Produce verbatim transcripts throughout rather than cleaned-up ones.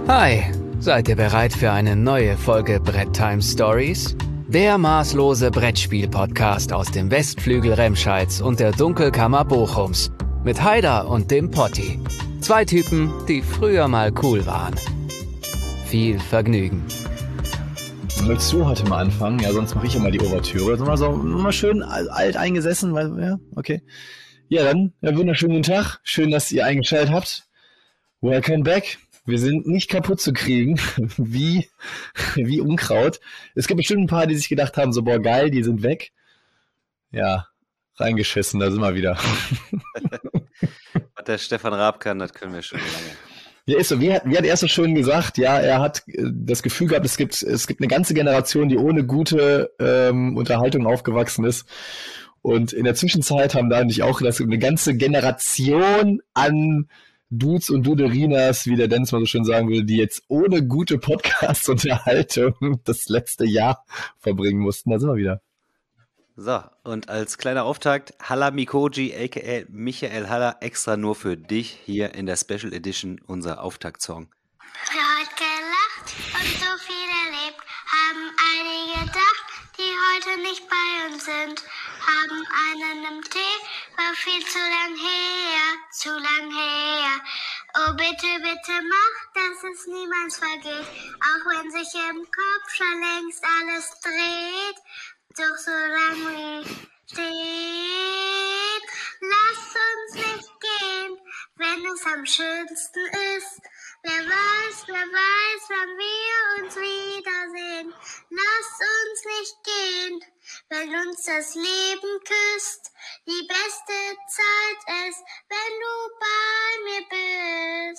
Hi, seid ihr bereit für eine neue Folge Brett Time Stories? Der maßlose Brettspiel-Podcast aus dem Westflügel Remscheids und der Dunkelkammer Bochums. Mit Haider und dem Potti. Zwei Typen, die früher mal cool waren. Viel Vergnügen. Möchtest du heute mal anfangen? Ja, sonst mache ich immer die Ouvertüre. Mal so mal schön alt eingesessen, weil, ja, okay. Ja, dann, ja, wunderschönen guten Tag. Schön, dass ihr eingeschaltet habt. Welcome back. Wir sind nicht kaputt zu kriegen, wie, wie Unkraut. Es gibt bestimmt ein paar, die sich gedacht haben, so, boah, geil, die sind weg. Ja, reingeschissen, da sind wir wieder. Was der Stefan Raab kann, das können wir schon lange. Ja, ist so, wie, wie hat er so schön gesagt, ja, er hat das Gefühl gehabt, es gibt, es gibt eine ganze Generation, die ohne gute ähm, Unterhaltung aufgewachsen ist. Und in der Zwischenzeit haben da nicht auch das, eine ganze Generation an Dudes und Duderinas, wie der Dennis mal so schön sagen würde, die jetzt ohne gute Podcast-Unterhaltung das letzte Jahr verbringen mussten. Da sind wir wieder. So, und als kleiner Auftakt, Halla Mikoji, aka Michael Haller, extra nur für dich hier in der Special Edition, unser Auftaktsong. Wer heute gelacht und so viel erlebt, haben einige gedacht, die heute nicht bei uns sind, haben einen im Tee, war viel zu lang her, zu lang her. Oh bitte, bitte mach, dass es niemals vergeht, auch wenn sich im Kopf schon längst alles dreht. Doch solange wir stehen, lass uns nicht gehen, wenn es am schönsten ist. Wer weiß, wer weiß, wann wir uns wiedersehen. Lass uns nicht gehen, wenn uns das Leben küsst. Die beste Zeit ist, wenn du bei mir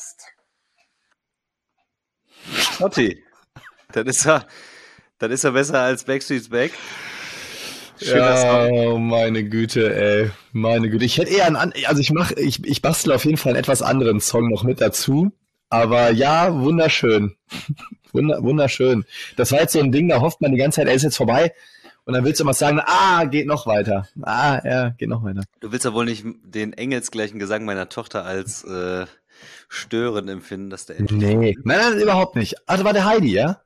bist. Potti, das ist ja, das ist ja besser als Backstreet's Back. Ja, oh, meine Güte, ey, meine Güte. Ich hätte eher einen, also ich mache, ich, ich bastle auf jeden Fall einen etwas anderen Song noch mit dazu. Aber ja, wunderschön. Wunder, wunderschön. Das war jetzt so ein Ding, da hofft man die ganze Zeit, er ist jetzt vorbei. Und dann willst du immer sagen, ah, geht noch weiter. Ah, ja, geht noch weiter. Du willst ja wohl nicht den engelsgleichen Gesang meiner Tochter als äh, störend empfinden, dass der endlich... Nee, nein, nein, überhaupt nicht. Also war der Heidi, ja?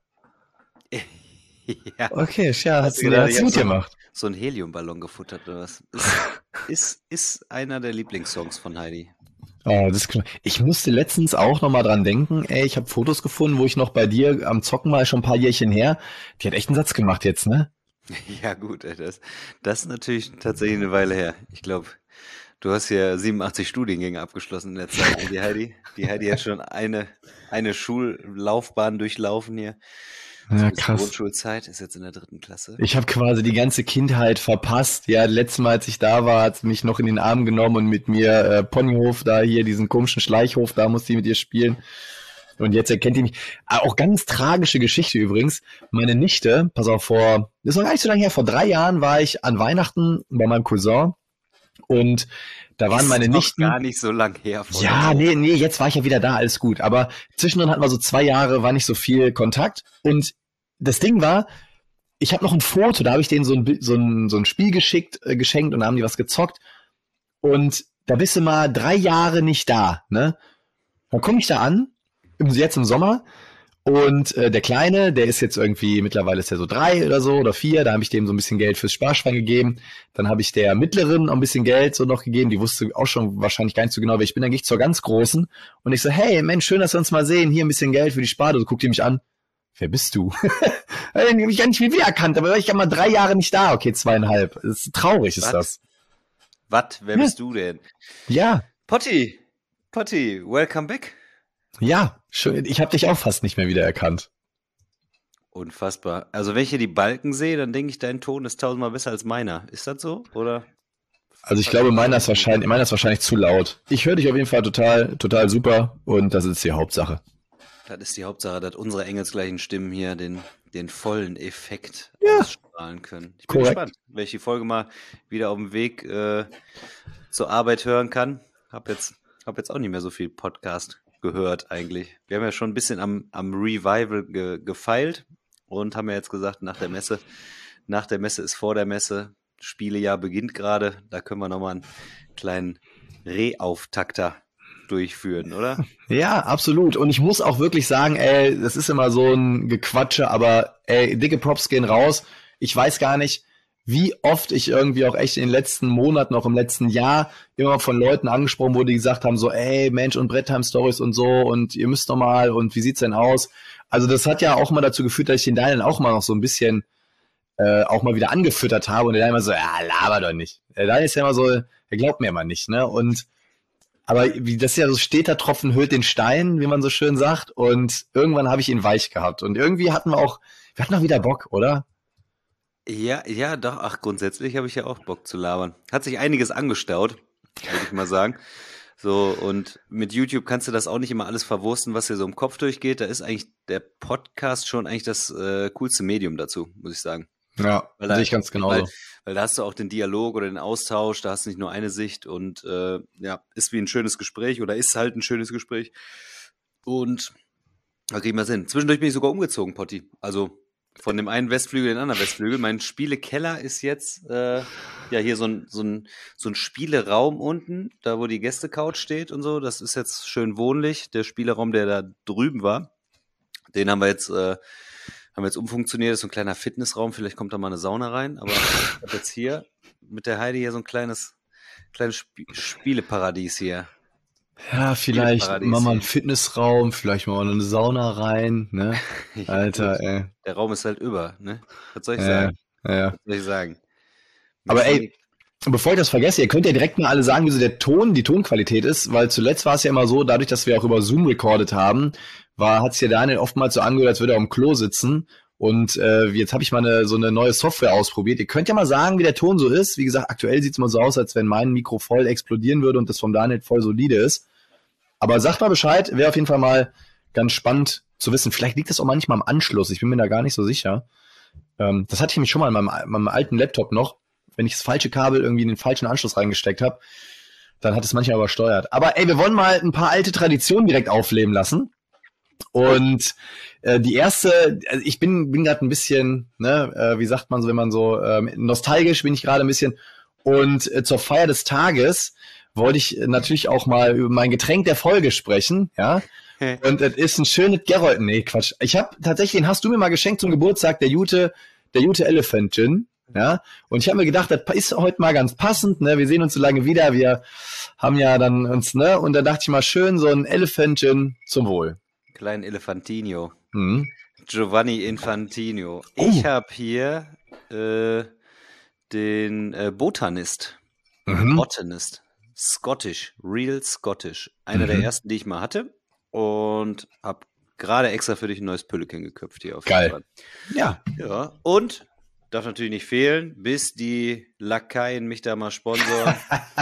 Ja. Okay, ja, hat's, gedacht, hat's gut so, gemacht. So einen Heliumballon gefuttert oder was? Ist, ist, ist einer der Lieblingssongs von Heidi. Oh, das ist klar. Ich musste letztens auch noch mal dran denken, ey, ich habe Fotos gefunden, wo ich noch bei dir am Zocken mal schon ein paar Jährchen her, die hat echt einen Satz gemacht jetzt, ne? Ja gut, ey, das, das ist natürlich tatsächlich eine Weile her. Ich glaube, du hast ja siebenundachtzig Studiengänge abgeschlossen in der Zeit. Und die Heidi, die Heidi hat schon eine, eine Schullaufbahn durchlaufen hier. Ja, Die krass. Grundschulzeit ist jetzt in der dritten Klasse. Ich habe quasi die ganze Kindheit verpasst. Ja, letztes Mal, als ich da war, hat sie mich noch in den Arm genommen und mit mir äh, Ponyhof da hier, diesen komischen Schleichhof, da musste ich mit ihr spielen. Und jetzt erkennt die mich. Ah, auch ganz tragische Geschichte übrigens. Meine Nichte, pass auf, vor, das ist noch gar nicht so lange her, vor drei Jahren war ich an Weihnachten bei meinem Cousin und da waren ist meine noch Nichten. gar nicht so lang her. Ja, nee, nee, jetzt war ich ja wieder da, alles gut. Aber zwischendrin hatten wir so zwei Jahre, war nicht so viel Kontakt. Und das Ding war, ich habe noch ein Foto, da habe ich denen so ein, so ein, so ein Spiel geschickt, äh, geschenkt und da haben die was gezockt. Und da bist du mal drei Jahre nicht da, ne? Dann komme ich da an, im, jetzt im Sommer. Und äh, der Kleine, der ist jetzt irgendwie, mittlerweile ist er so drei oder so oder vier, da habe ich dem so ein bisschen Geld fürs Sparschwein gegeben. Dann habe ich der Mittleren noch ein bisschen Geld so noch gegeben, die wusste auch schon wahrscheinlich gar nicht so genau, wer ich bin. Dann gehe ich zur ganz Großen und ich so, hey Mensch, schön, dass wir uns mal sehen, hier ein bisschen Geld für die Spardose. Guckt die mich an, wer bist du? Ich habe mich gar nicht mehr wiedererkannt, aber ich war mal drei Jahre nicht da, okay, zweieinhalb. Das ist traurig, ist Was? das. Was? Wer Ja. bist du denn? Ja, Potti, Potti, welcome back. ja, schön. Ich habe dich auch fast nicht mehr wiedererkannt. Unfassbar. Also wenn ich hier die Balken sehe, dann denke ich, dein Ton ist tausendmal besser als meiner. Ist das so? Oder? Also ich glaube, meiner ist wahrscheinlich, meiner ist wahrscheinlich zu laut. Ich höre dich auf jeden Fall total, total super und das ist die Hauptsache. Das ist die Hauptsache, dass unsere engelsgleichen Stimmen hier den, den vollen Effekt Ja. ausstrahlen können. Ich bin Korrekt. gespannt, wenn ich die Folge mal wieder auf dem Weg äh, zur Arbeit hören kann. Hab jetzt, hab jetzt auch nicht mehr so viel Podcast gehört eigentlich. Wir haben ja schon ein bisschen am, am Revival ge, gefeilt und haben ja jetzt gesagt, nach der Messe, nach der Messe ist vor der Messe, Spielejahr beginnt gerade, da können wir nochmal einen kleinen Reauftakter durchführen, oder? Ja, absolut. Und ich muss auch wirklich sagen, ey, das ist immer so ein Gequatsche, aber ey, dicke Props gehen raus. Ich weiß gar nicht, wie oft ich irgendwie auch echt in den letzten Monaten, auch im letzten Jahr, immer von Leuten angesprochen wurde, die gesagt haben, so, ey, Mensch, und Bretttime-Stories und so, und ihr müsst doch mal, und wie sieht's denn aus? Also das hat ja auch mal dazu geführt, dass ich den Daniel auch mal noch so ein bisschen äh, auch mal wieder angefüttert habe, und der Daniel immer so, ja, laber doch nicht. Der Daniel ist ja immer so, er glaubt mir immer nicht, ne? Und aber wie das ist ja so, steter Tropfen höhlt den Stein, wie man so schön sagt, und irgendwann habe ich ihn weich gehabt. Und irgendwie hatten wir auch, wir hatten auch wieder Bock, oder? Ja, ja, doch. Ach, grundsätzlich habe ich ja auch Bock zu labern. Hat sich einiges angestaut, würde ich mal sagen. So, und mit YouTube kannst du das auch nicht immer alles verwursten, was dir so im Kopf durchgeht. Da ist eigentlich der Podcast schon eigentlich das äh, coolste Medium dazu, muss ich sagen. Ja, Weil da, sehe ich ganz genauso. Weil, weil da hast du auch den Dialog oder den Austausch, da hast du nicht nur eine Sicht und äh, ja, ist wie ein schönes Gespräch oder ist halt ein schönes Gespräch. Und da kriegen wir Sinn. Zwischendurch bin ich sogar umgezogen, Potti. Also von dem einen Westflügel in den anderen Westflügel. Mein Spielekeller ist jetzt äh, ja hier so ein, so, ein, so ein Spieleraum unten, da wo die Gästecouch steht und so. Das ist jetzt schön wohnlich. Der Spieleraum, der da drüben war, den haben wir jetzt, äh, haben wir jetzt umfunktioniert. Das ist so ein kleiner Fitnessraum. Vielleicht kommt da mal eine Sauna rein. Aber ich habe jetzt hier mit der Heidi hier so ein kleines, kleines Sp- Spieleparadies hier. Ja, vielleicht Spieleparadies machen wir einen hier. Fitnessraum, vielleicht machen wir eine Sauna rein, ne? Alter, ey. Der Raum ist halt über, ne? Was soll ich Ja, sagen? ja. Was soll ich sagen? Aber ey, bevor ich das vergesse, ihr könnt ja direkt mal alle sagen, wie so der Ton, die Tonqualität ist, weil zuletzt war es ja immer so, dadurch, dass wir auch über Zoom recorded haben, war, hat es ja Daniel oftmals so angehört, als würde er am Klo sitzen. Und äh, jetzt habe ich mal eine, so eine neue Software ausprobiert. Ihr könnt ja mal sagen, wie der Ton so ist. Wie gesagt, aktuell sieht es mal so aus, als wenn mein Mikro voll explodieren würde und das vom Daniel voll solide ist. Aber sagt mal Bescheid, wäre auf jeden Fall mal ganz spannend zu wissen. Vielleicht liegt das auch manchmal am Anschluss, ich bin mir da gar nicht so sicher. Ähm, das hatte ich nämlich schon mal in meinem, meinem alten Laptop noch. Wenn ich das falsche Kabel irgendwie in den falschen Anschluss reingesteckt habe, dann hat es manchmal übersteuert. Aber ey, wir wollen mal ein paar alte Traditionen direkt aufleben lassen. Und äh, die erste, also ich bin bin gerade ein bisschen, ne, äh, wie sagt man so, wenn man so ähm, nostalgisch bin ich gerade ein bisschen. Und äh, zur Feier des Tages wollte ich äh, natürlich auch mal über mein Getränk der Folge sprechen, ja. Und es ist ein schönes Gerold, nee, Quatsch. Ich habe tatsächlich, den hast du mir mal geschenkt zum Geburtstag, der Jute, der Jute Elephant Gin, ja. Und ich habe mir gedacht, das ist heute mal ganz passend, ne. Wir sehen uns so lange wieder, wir haben ja dann uns, ne. Und da dachte ich mal, schön so ein Elephant Gin zum Wohl. Kleinen Elefantino. Mhm. Giovanni Infantino. Oh. Ich habe hier äh, den äh, Botanist. Mhm. Botanist. Scottish. Real Scottish. Einer Mhm. der ersten, die ich mal hatte. Und habe gerade extra für dich ein neues Pülliken geköpft hier auf Geil. jeden Fall. Ja. Ja. Und darf natürlich nicht fehlen, bis die Lakaien mich da mal sponsoren.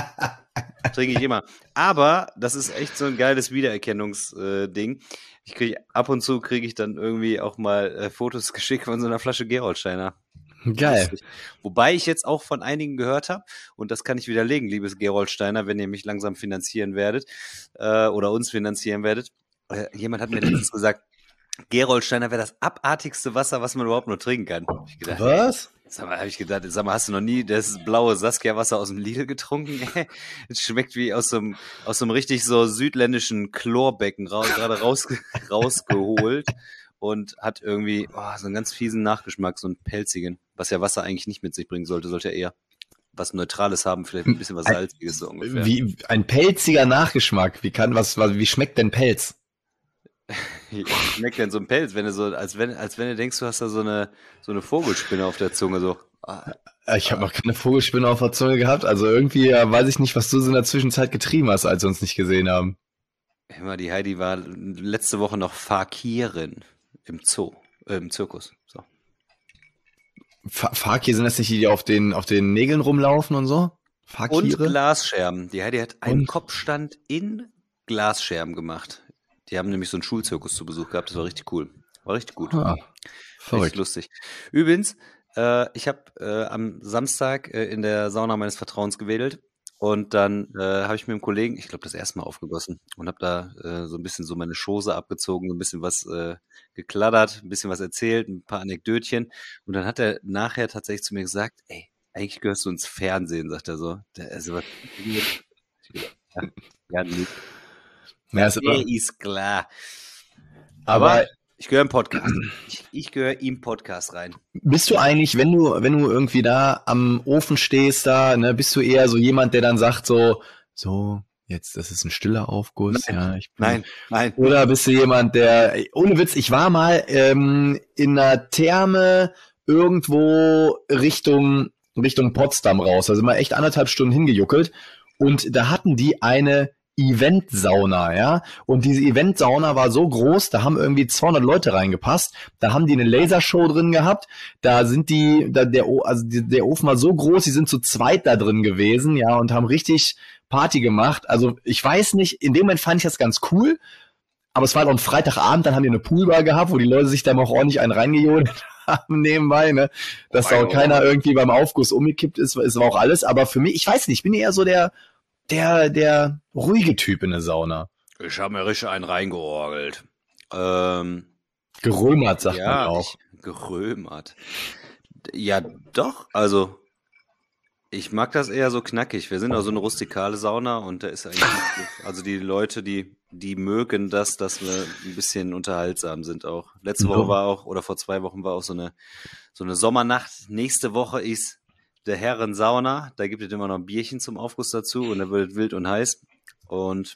Trinke ich immer. Aber das ist echt so ein geiles Wiedererkennungsding. Ich kriege ab und zu kriege ich dann irgendwie auch mal äh, Fotos geschickt von so einer Flasche Geroldsteiner. Geil. Lustig. Wobei ich jetzt auch von einigen gehört habe, und das kann ich widerlegen, liebes Geroldsteiner, wenn ihr mich langsam finanzieren werdet äh, oder uns finanzieren werdet. Äh, jemand hat mir letztens gesagt, Geroldsteiner wäre das abartigste Wasser, was man überhaupt nur trinken kann. Hab ich gedacht, Was? Sag mal, habe ich gedacht, sag mal, hast du noch nie das blaue Saskia-Wasser aus dem Lidl getrunken? Es schmeckt wie aus so einem, aus so einem richtig so südländischen Chlorbecken ra gerade raus, rausgeholt und hat irgendwie oh, so einen ganz fiesen Nachgeschmack, so einen pelzigen, was ja Wasser eigentlich nicht mit sich bringen sollte, sollte ja eher was Neutrales haben, vielleicht ein bisschen was Salziges so ungefähr. Wie ein pelziger Nachgeschmack. Wie kann was, was wie schmeckt denn Pelz? Wie schmeckt denn so ein Pelz, wenn du so, als wenn, als wenn du denkst, du hast da so eine, so eine Vogelspinne auf der Zunge, so. Ah, Ich habe noch keine Vogelspinne auf der Zunge gehabt, also irgendwie ja, weiß ich nicht, was du so in der Zwischenzeit getrieben hast, als wir uns nicht gesehen haben. immer die Heidi war letzte Woche noch Fakirin im Zoo, äh, im Zirkus. So. Fa- Fakir, sind das nicht die, die auf den, auf den Nägeln rumlaufen und so? Und Fakire? Glasscherben. Die Heidi hat einen Und? Kopfstand in Glasscherben gemacht. Die haben nämlich so einen Schulzirkus zu Besuch gehabt. Das war richtig cool. War richtig gut. Ah, Richtig verrückt. lustig. Übrigens, äh, ich habe äh, am Samstag äh, in der Sauna meines Vertrauens gewedelt und dann äh, habe ich mit einem Kollegen, ich glaube, das erste Mal aufgegossen und habe da äh, so ein bisschen so meine Chose abgezogen, so ein bisschen was äh, gekladdert, ein bisschen was erzählt, ein paar Anekdötchen und dann hat er nachher tatsächlich zu mir gesagt, ey, eigentlich gehörst du ins Fernsehen, sagt er so. Der, also, was, ja, ja, lieb. Ja, ist immer, Nee, ist klar. aber Aber ich gehöre im Podcast. Ich, ich gehöre im Podcast rein. bist du eigentlich, wenn du, wenn du irgendwie da am Ofen stehst, da, ne, bist du eher so jemand, der dann sagt so, so, jetzt, das ist ein stiller Aufguss, Nein, ja, ich bin, Nein, nein. oder bist du jemand, der, ohne Witz, ich war mal ähm, in einer Therme irgendwo Richtung, Richtung Potsdam raus, also mal echt anderthalb Stunden hingejuckelt und da hatten die eine Eventsauna, ja, und diese Eventsauna war so groß, da haben irgendwie zweihundert Leute reingepasst, da haben die eine Lasershow drin gehabt, da sind die, da der, also der Ofen war so groß, die sind zu zweit da drin gewesen, ja, und haben richtig Party gemacht, also ich weiß nicht, in dem Moment fand ich das ganz cool, aber es war halt auch ein Freitagabend, dann haben die eine Poolbar gehabt, wo die Leute sich da mal auch ordentlich einen reingejohlt haben nebenbei, ne, dass da auch keiner irgendwie beim Aufguss umgekippt ist, es war auch alles, aber für mich, ich weiß nicht, ich bin eher so der Der, der ruhige Typ in der Sauna. Ich habe mir richtig einen reingeorgelt. Ähm, Gerömert, sagt ja, man auch. Ich, gerömert. Ja, doch. Also, ich mag das eher so knackig. Wir sind auch so eine rustikale Sauna und da ist eigentlich, also die Leute, die, die mögen das, dass wir ein bisschen unterhaltsam sind auch. Letzte Woche war auch, oder vor zwei Wochen war auch so eine, so eine Sommernacht. Nächste Woche ist der Herrensauna, da gibt es immer noch ein Bierchen zum Aufguss dazu und da wird es wild und heiß und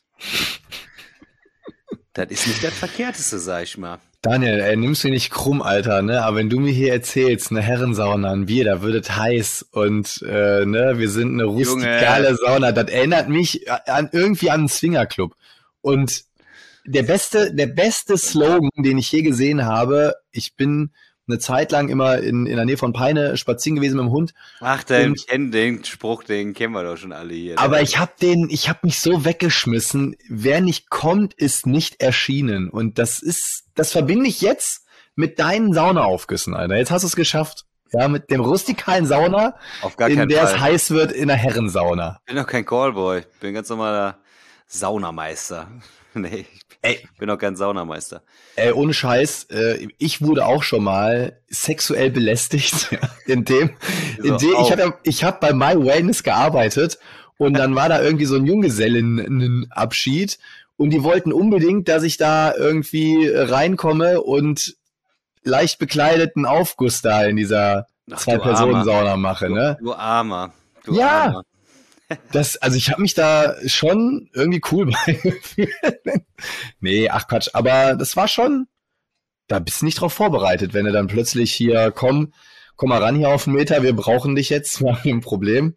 das ist nicht das Verkehrteste, sag ich mal. Daniel, ey, nimmst du nicht krumm, Alter, ne? Aber wenn du mir hier erzählst, eine Herrensauna, ein Bier, da wird es heiß und äh, ne, wir sind eine rustikale Junge. Sauna, das erinnert mich an irgendwie an einen Swingerclub. Und der beste, der beste Slogan, den ich je gesehen habe, ich bin eine Zeit lang immer in, in der Nähe von Peine spazieren gewesen mit dem Hund. Ach, den, Und- kennen den Spruch, den kennen wir doch schon alle hier. Aber Der- ich habe den, ich habe mich so weggeschmissen. Wer nicht kommt, ist nicht erschienen. Und das ist, das verbinde ich jetzt mit deinen Saunaaufgüssen, Alter. Jetzt hast du es geschafft. Ja, mit dem rustikalen Sauna, auf gar in keinen der Fall. es heiß wird in der Herrensauna. Ich bin doch kein Callboy, ich bin ein ganz normaler Saunameister. Nee, ich Ey. bin doch kein Saunameister. Ey, ohne Scheiß, äh, ich wurde auch schon mal sexuell belästigt in dem, in So, dem ich auch. habe ich hab bei My Wellness gearbeitet und dann war da irgendwie so ein Junggesellinnenabschied und die wollten unbedingt, dass ich da irgendwie reinkomme und leicht bekleideten Aufguss da in dieser Ach, du Zwei-Personen-Sauna mache, Du, ne? du Armer. Du Ja. Armer. Das, also ich habe mich da schon irgendwie cool bei gefühlt. Nee, ach Quatsch, aber das war schon, da bist du nicht drauf vorbereitet, wenn du dann plötzlich hier, komm, komm mal ran hier auf den Meter, wir brauchen dich jetzt, wir haben ein Problem.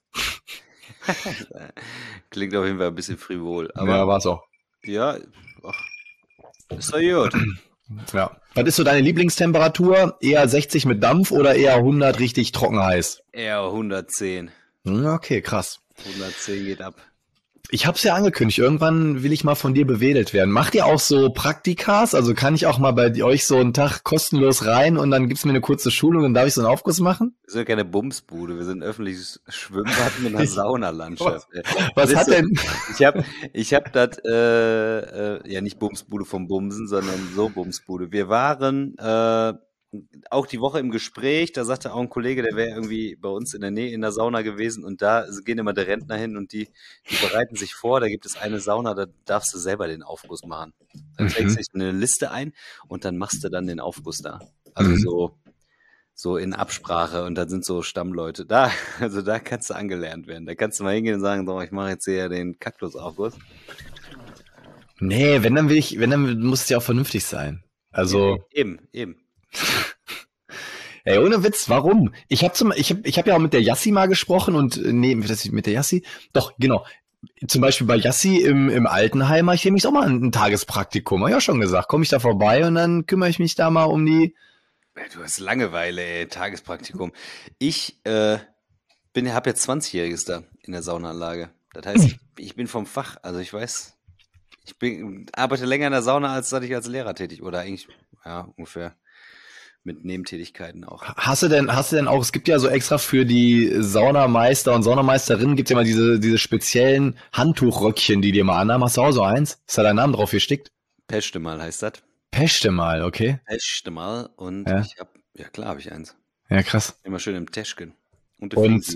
Klingt auf jeden Fall ein bisschen frivol. Aber ja, Aber war's auch. ja, ach, ist doch gut. Ja. Was ist so deine Lieblingstemperatur? Eher sechzig mit Dampf oder eher hundert richtig trocken heiß? Eher hundertzehn. Hm, okay, krass. hundertzehn geht ab. Ich hab's ja angekündigt, irgendwann will ich mal von dir bewedelt werden. Macht ihr auch so Praktikas? Also kann ich auch mal bei euch so einen Tag kostenlos rein und dann gibt's mir eine kurze Schulung und darf ich so einen Aufguss machen? Wir sind ja keine Bumsbude, wir sind ein öffentliches Schwimmbad mit einer Saunalandschaft. ey. Was Das hat ist so- denn? Ich hab, ich hab das, äh, äh, ja nicht Bumsbude vom Bumsen, sondern so Bumsbude. Wir waren äh, auch die Woche im Gespräch, da sagte auch ein Kollege, der wäre irgendwie bei uns in der Nähe in der Sauna gewesen und da gehen immer die Rentner hin und die, die bereiten sich vor, da gibt es eine Sauna, da darfst du selber den Aufguss machen. Dann Mhm. trägst du dich eine Liste ein und dann machst du dann den Aufguss da. Also Mhm. so so in Absprache und da sind so Stammleute da, also da kannst du angelernt werden. Da kannst du mal hingehen und sagen, so, ich mache jetzt hier den Kaktusaufguss. Nee, wenn dann will ich, wenn dann muss es ja auch vernünftig sein. Also, Eben, eben. ey, ohne Witz, warum? Ich habe zum, ich hab, ich hab ja auch mit der Yassi mal gesprochen und äh, nee, das mit der Yassi, doch genau. Zum Beispiel bei Yassi im, im Altenheim mache ich nämlich auch mal ein, ein Tagespraktikum. Hab ich ja schon gesagt, komme ich da vorbei und dann kümmere ich mich da mal um die. Du hast Langeweile, ey, Tagespraktikum. Ich äh, bin, habe jetzt zwanzigjähriges da in der Saunaanlage. Das heißt, ich, ich bin vom Fach, also ich weiß, ich bin, arbeite länger in der Sauna, als dass ich als Lehrer tätig oder eigentlich, ja, ungefähr mit Nebentätigkeiten auch. Hast du denn, hast du denn auch, es gibt ja so extra für die Saunameister und Saunameisterinnen gibt ja mal diese, diese speziellen Handtuchröckchen, die dir mal anhaben. Hast du auch so eins? Ist da dein Name drauf gestickt? Pechte mal heißt das. Pechte mal, okay. Pechte mal und Ja. ich hab, ja klar habe ich eins. Ja, krass. Immer schön im Täschchen. Und, Und- Fliesi.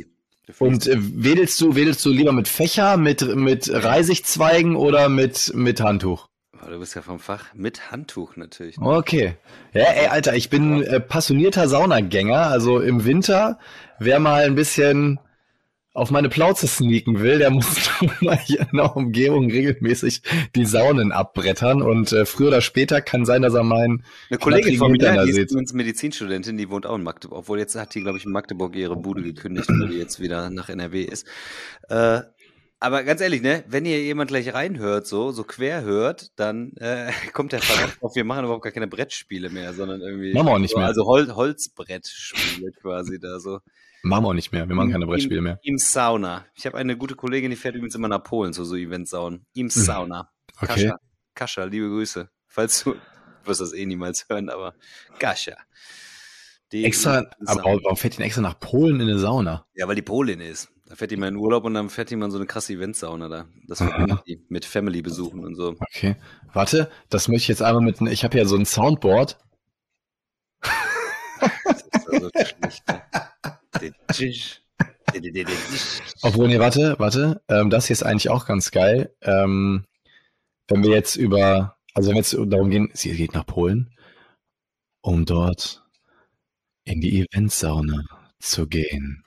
Und äh, wedelst du, wedelst du lieber mit Fächer, mit, mit Reisigzweigen oder mit, mit Handtuch? Oh, du bist ja vom Fach. Mit Handtuch natürlich. Okay. Ja, ey, Alter, ich bin äh, passionierter Saunagänger. Also im Winter, wer mal ein bisschen auf meine Plauze sneaken will, der muss mal hier in der Umgebung regelmäßig die Saunen abbrettern. Und äh, früher oder später kann sein, dass er meinen Eine Kollegin von mir, da die ist sitzt. übrigens Medizinstudentin, die wohnt auch in Magdeburg. Obwohl jetzt hat die, glaube ich, in Magdeburg ihre Bude gekündigt, weil die jetzt wieder nach N R W ist. Äh, aber ganz ehrlich, ne, wenn ihr jemand gleich reinhört, so, so quer hört, dann äh, kommt der Verdacht auf, wir machen überhaupt gar keine Brettspiele mehr, sondern irgendwie. Machen wir auch nicht so, mehr. Also Hol Holzbrettspiele quasi da so. Machen wir auch nicht mehr. Wir machen keine Brettspiele mehr. Im Sauna. Ich habe eine gute Kollegin, die fährt übrigens immer nach Polen zu so Eventsaunen. Im Sauna. Okay. Kascha. Kascha, liebe Grüße. Falls du, du wirst das eh niemals hören, aber Kascha. Die Extra, aber warum fährt die extra nach Polen in eine Sauna? Ja, weil die Polin ist. Da fährt die mal in Urlaub und dann fährt die mal in so eine krasse Eventsauna da. Das verbindet die mit Family-Besuchen und so. Okay. Warte, das möchte ich jetzt einmal mit, ich habe ja so ein Soundboard. Das ist also schlecht, ne? Obwohl, nee, warte, warte. Ähm, das hier ist eigentlich auch ganz geil. Ähm, wenn wir jetzt über, also wenn wir jetzt darum gehen, sie geht nach Polen, um dort in die Eventsauna zu gehen.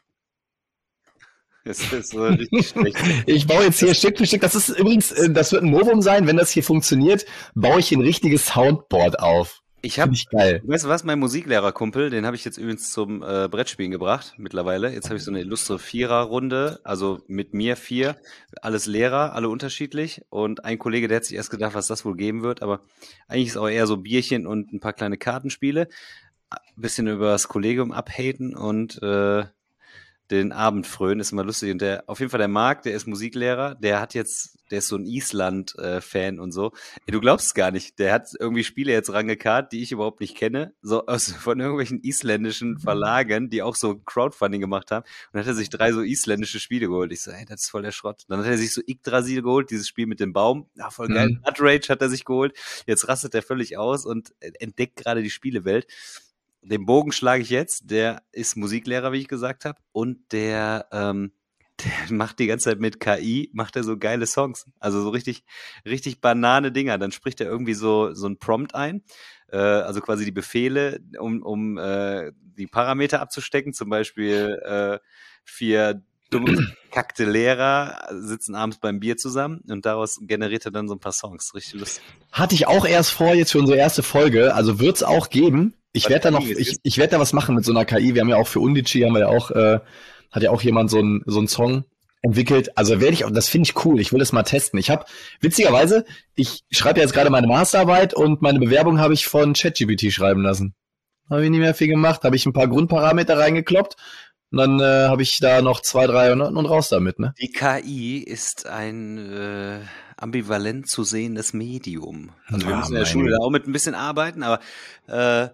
Das ist so richtig schlecht. Ich baue jetzt hier Stück für Stück, das ist übrigens, äh, das wird ein Novum sein, wenn das hier funktioniert, baue ich ein richtiges Soundboard auf. Ich habe, ich geil. Weißt du was, mein Musiklehrerkumpel, den habe ich jetzt übrigens zum äh, Brettspielen gebracht mittlerweile. Jetzt habe ich so eine illustre Vierer-Runde, also mit mir vier, alles Lehrer, alle unterschiedlich. Und ein Kollege, der hat sich erst gedacht, was das wohl geben wird, aber eigentlich ist auch eher so Bierchen und ein paar kleine Kartenspiele. Ein bisschen über das Kollegium abhaten und äh, den Abend frönen, ist immer lustig. Und der, auf jeden Fall der Marc, der ist Musiklehrer, der hat jetzt, der ist so ein Island-Fan und so. Ey, du glaubst es gar nicht, der hat irgendwie Spiele jetzt rangekarrt, die ich überhaupt nicht kenne, so aus, von irgendwelchen isländischen Verlagen, die auch so Crowdfunding gemacht haben. Und dann hat er sich drei so isländische Spiele geholt. Ich so, ey, das ist voll der Schrott. Dann hat er sich so Yggdrasil geholt, dieses Spiel mit dem Baum. Ja, voll geil. Mhm. Blood Rage hat er sich geholt. Jetzt rastet er völlig aus und entdeckt gerade die Spielewelt. Den Bogen schlage ich jetzt, der ist Musiklehrer, wie ich gesagt habe, und der, ähm, der macht die ganze Zeit mit K I, macht er so geile Songs, also so richtig, richtig banane Dinger. Dann spricht er irgendwie so so ein Prompt ein, äh, also quasi die Befehle, um um äh, die Parameter abzustecken, zum Beispiel äh, vier dumme, kackte Lehrer sitzen abends beim Bier zusammen und daraus generiert er dann so ein paar Songs, richtig lustig. Hatte ich auch erst vor, jetzt für unsere erste Folge, also wird's auch geben. Ich werde da noch, ich, ich werde da was machen mit so einer K I. Wir haben ja auch für Undici, haben wir ja auch, äh, hat ja auch jemand so einen so einen Song entwickelt. Also werde ich auch, das finde ich cool. Ich will das mal testen. Ich habe, witzigerweise, ich schreibe jetzt gerade meine Masterarbeit und meine Bewerbung habe ich von ChatGPT schreiben lassen. Habe ich nicht mehr viel gemacht, habe ich ein paar Grundparameter reingekloppt und dann äh, habe ich da noch zwei, drei und, und raus damit, ne? Die K I ist ein äh, ambivalent zu sehendes Medium. Also wir Ah, müssen in der meine Schule Güte. da auch mit ein bisschen arbeiten, aber äh,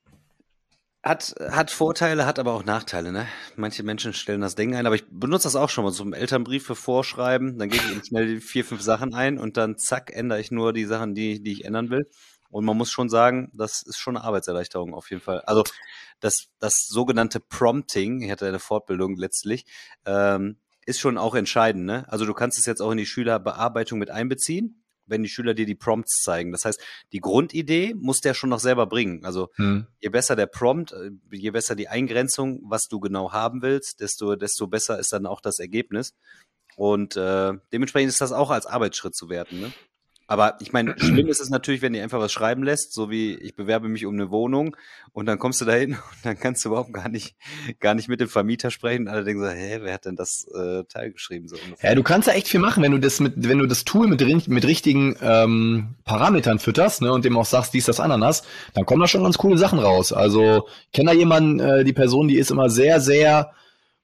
Hat, hat Vorteile, hat aber auch Nachteile, ne? Manche Menschen stellen das Ding ein, aber ich benutze das auch schon mal, so einen Elternbrief für Vorschreiben, dann gebe ich eben schnell vier, fünf Sachen ein und dann zack, ändere ich nur die Sachen, die, die ich ändern will. Und man muss schon sagen, das ist schon eine Arbeitserleichterung auf jeden Fall. Also das, das sogenannte Prompting, ich hatte eine Fortbildung letztlich, ähm, ist schon auch entscheidend, ne? Also du kannst es jetzt auch in die Schülerbearbeitung mit einbeziehen, wenn die Schüler dir die Prompts zeigen. Das heißt, die Grundidee muss der schon noch selber bringen. Also Hm. je besser der Prompt, äh, je besser die Eingrenzung, was du genau haben willst, desto, desto besser ist dann auch das Ergebnis. Und äh, dementsprechend ist das auch als Arbeitsschritt zu werten, ne? Aber ich meine, schlimm ist es natürlich, wenn ihr einfach was schreiben lässt, so wie ich bewerbe mich um eine Wohnung und dann kommst du da hin und dann kannst du überhaupt gar nicht, gar nicht mit dem Vermieter sprechen. Alle denken so, hä, wer hat denn das äh, Teil geschrieben? So ungefähr. Ja, du kannst da echt viel machen, wenn du das mit, wenn du das Tool mit, ri- mit richtigen ähm, Parametern fütterst, ne, und dem auch sagst, dies, das, Ananas, dann kommen da schon ganz coole Sachen raus. Also, ich kenne da jemanden, äh, die Person, die ist immer sehr, sehr,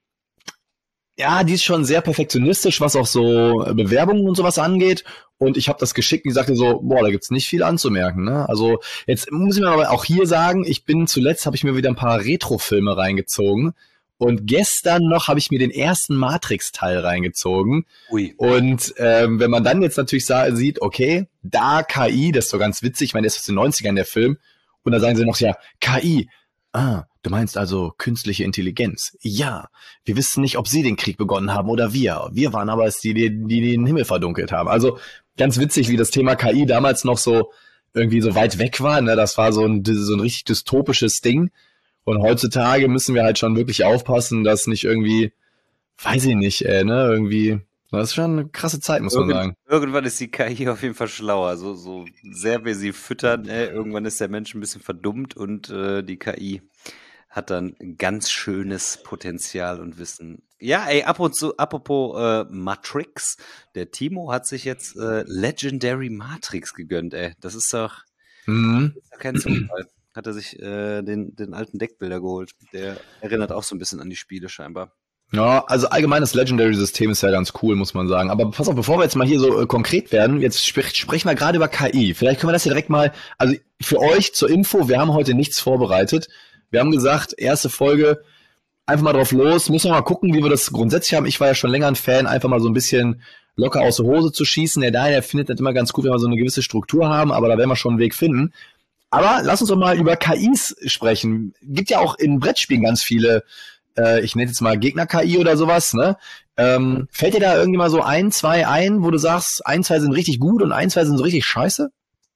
ja, die ist schon sehr perfektionistisch, was auch so äh, Bewerbungen und sowas angeht. Und ich habe das geschickt und die sagte so, boah, da gibt's nicht viel anzumerken, ne? Also, jetzt muss ich mir aber auch hier sagen, ich bin zuletzt, habe ich mir wieder ein paar Retro-Filme reingezogen. Und gestern noch habe ich mir den ersten Matrix-Teil reingezogen. Ui. Und ähm, wenn man dann jetzt natürlich sa- sieht, okay, da K I, das ist so ganz witzig, ich meine, der ist aus den neunzigern der Film, und da sagen sie noch, ja, K I, Ah, du meinst also künstliche Intelligenz. Ja, wir wissen nicht, ob sie den Krieg begonnen haben oder wir. Wir waren aber es, die, die, die den Himmel verdunkelt haben. Also ganz witzig, wie das Thema K I damals noch so irgendwie so weit weg war. Ne? Das war so ein, so ein richtig dystopisches Ding. Und heutzutage müssen wir halt schon wirklich aufpassen, dass nicht irgendwie, weiß ich nicht, ey, ne, irgendwie, das ist schon eine krasse Zeit, muss Irgend, man sagen. Irgendwann ist die K I auf jeden Fall schlauer. So, so sehr wir sie füttern, ey, irgendwann ist der Mensch ein bisschen verdummt und äh, die K I hat dann ganz schönes Potenzial und Wissen. Ja, ey, ab und zu, apropos äh, Matrix, der Timo hat sich jetzt äh, Legendary Matrix gegönnt, ey. Das ist doch, Mhm. das ist doch kein Zufall. Hat er sich äh, den, den alten Deckbilder geholt. Der erinnert auch so ein bisschen an die Spiele scheinbar. Ja, also allgemein das Legendary-System ist ja ganz cool, muss man sagen. Aber pass auf, bevor wir jetzt mal hier so äh, konkret werden, jetzt spre sprechen wir gerade über K I. Vielleicht können wir das ja direkt mal, also für euch zur Info, wir haben heute nichts vorbereitet. Wir haben gesagt, erste Folge, einfach mal drauf los, müssen wir mal gucken, wie wir das grundsätzlich haben. Ich war ja schon länger ein Fan, einfach mal so ein bisschen locker aus der Hose zu schießen. Der daher findet das immer ganz gut, wenn wir so eine gewisse Struktur haben, aber da werden wir schon einen Weg finden. Aber lass uns doch mal über K Is sprechen. Gibt ja auch in Brettspielen ganz viele, äh, ich nenne jetzt mal Gegner-K I oder sowas, ne? Ähm, fällt dir da irgendwie mal so ein, zwei ein, wo du sagst, ein, zwei sind richtig gut und ein, zwei sind so richtig scheiße?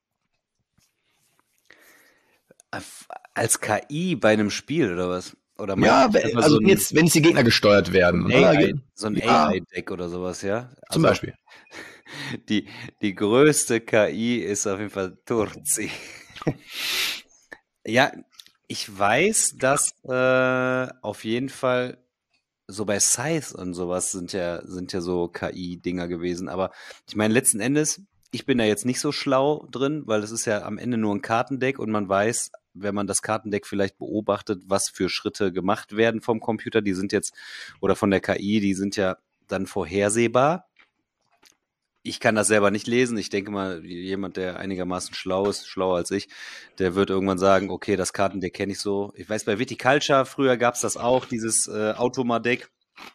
Als K I bei einem Spiel oder was? Oder Ja, meinst du einfach also so ein, jetzt, wenn jetzt die Gegner gesteuert werden. A I, oder? so ein Ja. A I-Deck oder sowas, ja? Zum Also, Beispiel. Die, die größte K I ist auf jeden Fall Turzi. Ja, ich weiß, dass äh, auf jeden Fall so bei Scythe und sowas sind ja, sind ja so K I-Dinger gewesen. Aber ich meine, letzten Endes, ich bin da jetzt nicht so schlau drin, weil es ist ja am Ende nur ein Kartendeck und man weiß, wenn man das Kartendeck vielleicht beobachtet, was für Schritte gemacht werden vom Computer, die sind jetzt, oder von der K I, die sind ja dann vorhersehbar. Ich kann das selber nicht lesen. Ich denke mal, jemand, der einigermaßen schlau ist, schlauer als ich, der wird irgendwann sagen, okay, das Kartendeck kenne ich so. Ich weiß, bei Viticulture früher gab es das auch, dieses äh, Automa-Deck.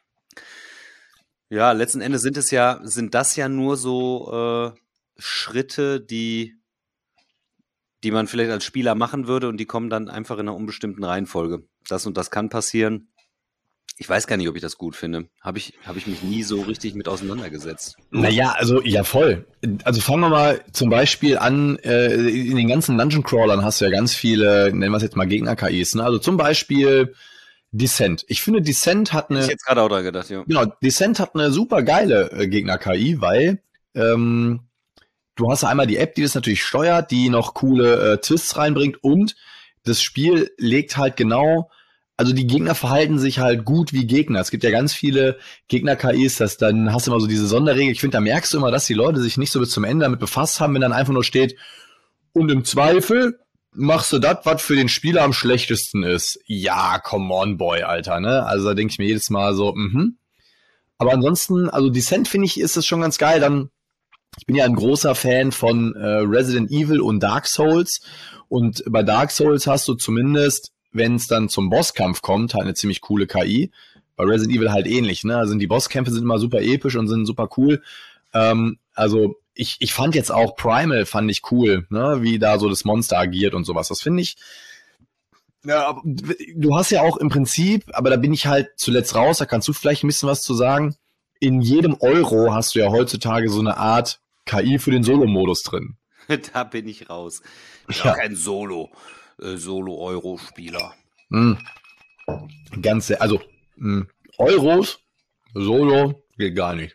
Ja, letzten Endes sind es ja, sind das ja nur so äh, Schritte, die, die man vielleicht als Spieler machen würde und die kommen dann einfach in einer unbestimmten Reihenfolge. Das und das kann passieren. Ich weiß gar nicht, ob ich das gut finde. Habe ich, hab ich mich nie so richtig mit auseinandergesetzt. Naja, also ja voll. Also fangen wir mal zum Beispiel an, äh, in den ganzen Dungeon-Crawlern hast du ja ganz viele, nennen wir es jetzt mal Gegner-K Is. Ne? Also zum Beispiel Descent. Ich finde, Descent hat eine... Ich jetzt gerade auch dran gedacht, ja. Genau, Descent hat eine super geile äh, Gegner-K I, weil ähm, du hast einmal die App, die das natürlich steuert, die noch coole äh, Twists reinbringt und das Spiel legt halt genau... Also die Gegner verhalten sich halt gut wie Gegner. Es gibt ja ganz viele Gegner-K Is, dass dann hast du immer so diese Sonderregel. Ich finde, da merkst du immer, dass die Leute sich nicht so bis zum Ende damit befasst haben, wenn dann einfach nur steht, und im Zweifel machst du das, was für den Spieler am schlechtesten ist. Ja, come on, boy, Alter, ne? Also da denke ich mir jedes Mal so, mhm. Aber ansonsten, also Descent finde ich, ist das schon ganz geil. Dann, ich bin ja ein großer Fan von äh, Resident Evil und Dark Souls. Und bei Dark Souls hast du zumindest, wenn es dann zum Bosskampf kommt, halt eine ziemlich coole K I. Bei Resident Evil halt ähnlich, ne? Also die Bosskämpfe sind immer super episch und sind super cool. Ähm, also ich, ich fand jetzt auch Primal, fand ich cool, ne? Wie da so das Monster agiert und sowas. Das finde ich. Ja, du hast ja auch im Prinzip, aber da bin ich halt zuletzt raus, da kannst du vielleicht ein bisschen was zu sagen. In jedem Euro hast du ja heutzutage so eine Art K I für den Solo-Modus drin. Da bin ich raus. Ich bin Ja. auch kein Solo. Solo-Euro-Spieler. Mm. Ganz sehr, also mm, Euros, Solo, geht gar nicht.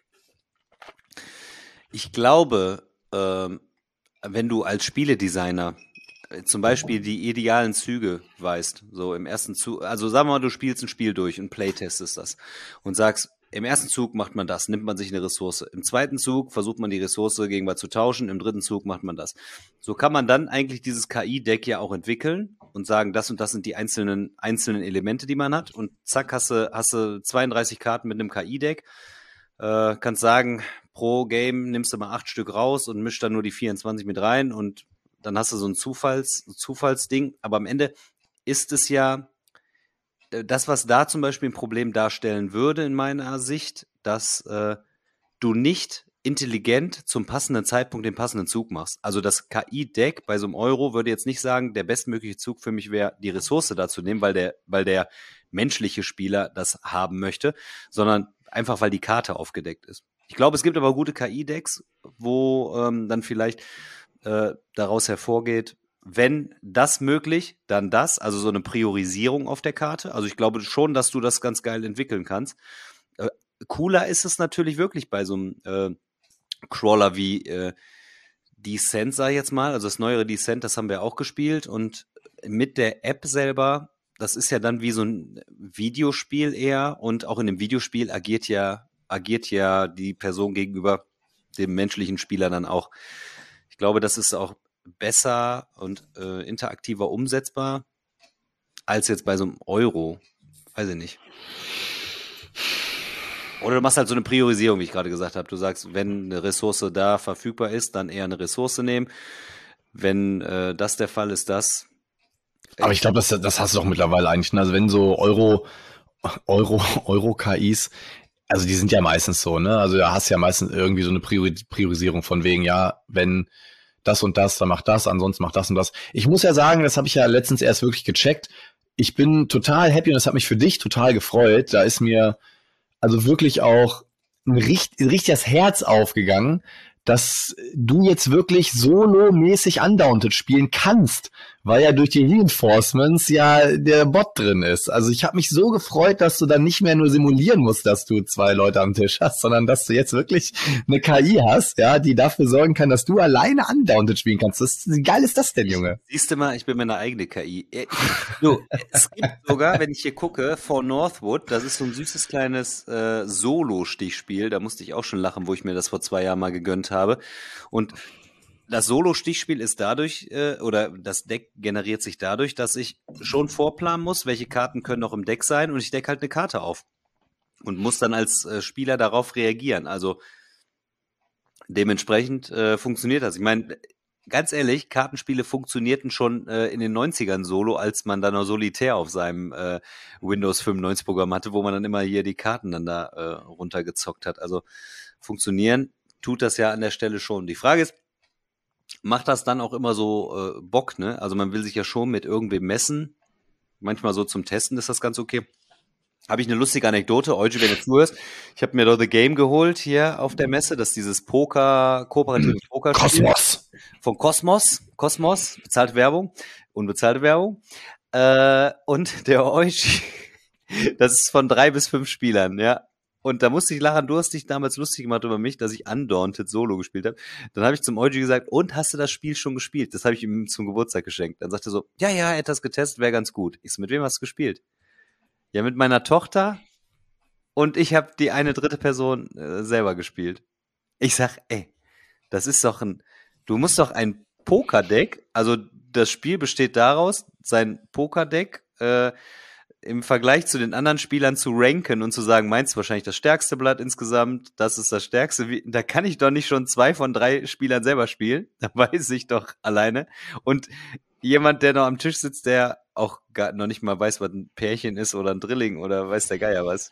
Ich glaube, ähm, wenn du als Spieledesigner äh, zum Beispiel die idealen Züge weißt, so im ersten Zug, also sagen wir mal, du spielst ein Spiel durch und playtestest das und sagst, im ersten Zug macht man das, nimmt man sich eine Ressource. Im zweiten Zug versucht man die Ressource gegen was zu tauschen, im dritten Zug macht man das. So kann man dann eigentlich dieses K I-Deck ja auch entwickeln und sagen, das und das sind die einzelnen, einzelnen Elemente, die man hat. Und zack, hast du, hast du zweiunddreißig Karten mit einem K I-Deck. Äh, kannst sagen, pro Game nimmst du mal acht Stück raus und mischst dann nur die vierundzwanzig mit rein und dann hast du so ein Zufalls, Zufallsding. Aber am Ende ist es ja das, was da zum Beispiel ein Problem darstellen würde in meiner Sicht, dass äh, du nicht intelligent zum passenden Zeitpunkt den passenden Zug machst. Also das K I-Deck bei so einem Euro würde jetzt nicht sagen, der bestmögliche Zug für mich wäre, die Ressource da zu nehmen, weil der, weil der menschliche Spieler das haben möchte, sondern einfach, weil die Karte aufgedeckt ist. Ich glaube, es gibt aber gute K I-Decks, wo ähm, dann vielleicht äh, daraus hervorgeht, wenn das möglich, dann das, also so eine Priorisierung auf der Karte. Also ich glaube schon, dass du das ganz geil entwickeln kannst. Äh, cooler ist es natürlich wirklich bei so einem äh, Crawler wie äh, Descent, sag ich jetzt mal. Also das neuere Descent, das haben wir auch gespielt. Und mit der App selber, das ist ja dann wie so ein Videospiel eher. Und auch in dem Videospiel agiert ja, agiert ja die Person gegenüber dem menschlichen Spieler dann auch. Ich glaube, das ist auch besser und äh, interaktiver umsetzbar als jetzt bei so einem Euro. Weiß ich nicht. Oder du machst halt so eine Priorisierung, wie ich gerade gesagt habe. Du sagst, wenn eine Ressource da verfügbar ist, dann eher eine Ressource nehmen. Wenn äh, das der Fall ist, das. Aber ich glaube, das, das hast du doch mittlerweile eigentlich. Ne? Also wenn so Euro, Euro, Euro-K Is, also die sind ja meistens so, ne? Also da hast du ja meistens irgendwie so eine Priori- Priorisierung von wegen, ja, wenn das und das, dann mach das, ansonsten mach das und das. Ich muss ja sagen, das habe ich ja letztens erst wirklich gecheckt. Ich bin total happy und das hat mich für dich total gefreut. Da ist mir also wirklich auch ein richtig, richtig das Herz aufgegangen, dass du jetzt wirklich solo-mäßig Undaunted spielen kannst, weil ja durch die Reinforcements ja der Bot drin ist. Also ich habe mich so gefreut, dass du dann nicht mehr nur simulieren musst, dass du zwei Leute am Tisch hast, sondern dass du jetzt wirklich eine K I hast, ja, die dafür sorgen kann, dass du alleine Undaunted spielen kannst. Das, wie geil ist das denn, Junge? Siehst du mal, ich bin meine eigene K I. Du, es gibt sogar, wenn ich hier gucke, For Northwood, das ist so ein süßes kleines äh, Solo-Stichspiel, da musste ich auch schon lachen, wo ich mir das vor zwei Jahren mal gegönnt habe. Und das Solo-Stichspiel ist dadurch, äh, oder das Deck generiert sich dadurch, dass ich schon vorplanen muss, welche Karten können noch im Deck sein, und ich decke halt eine Karte auf und muss dann als äh, Spieler darauf reagieren. Also dementsprechend äh, funktioniert das. Ich meine, ganz ehrlich, Kartenspiele funktionierten schon äh, in den neunzigern solo, als man dann noch Solitär auf seinem äh, Windows fünfundneunzig Programm hatte, wo man dann immer hier die Karten dann da äh, runtergezockt hat. Also funktionieren tut das ja an der Stelle schon. Die Frage ist, macht das dann auch immer so äh, Bock, ne? Also man will sich ja schon mit irgendwem messen. Manchmal so zum Testen ist das ganz okay. Habe ich eine lustige Anekdote, Eugen, wenn du zuhörst. Ich habe mir da The Game geholt hier auf der Messe. Das ist dieses Poker, kooperative Pokerspiel. Kosmos. Von Kosmos. Kosmos, bezahlte Werbung, unbezahlte Werbung. Äh, und der Eugen, das ist von drei bis fünf Spielern, ja. Und da musste ich lachen, du hast dich damals lustig gemacht über mich, dass ich Undaunted Solo gespielt habe. Dann habe ich zum Eugen gesagt, und hast du das Spiel schon gespielt? Das habe ich ihm zum Geburtstag geschenkt. Dann sagte er so, ja, ja, er hat das getestet, wäre ganz gut. Ich so, mit wem hast du gespielt? Ja, mit meiner Tochter, und ich habe die eine dritte Person äh, selber gespielt. Ich sag, ey, das ist doch ein, du musst doch ein Pokerdeck, also das Spiel besteht daraus, sein Pokerdeck äh, im Vergleich zu den anderen Spielern zu ranken und zu sagen, meinst du wahrscheinlich das stärkste Blatt insgesamt, das ist das stärkste, Wie, da kann ich doch nicht schon zwei von drei Spielern selber spielen, da weiß ich doch alleine. Und jemand, der noch am Tisch sitzt, der auch gar noch nicht mal weiß, was ein Pärchen ist oder ein Drilling oder weiß der Geier was.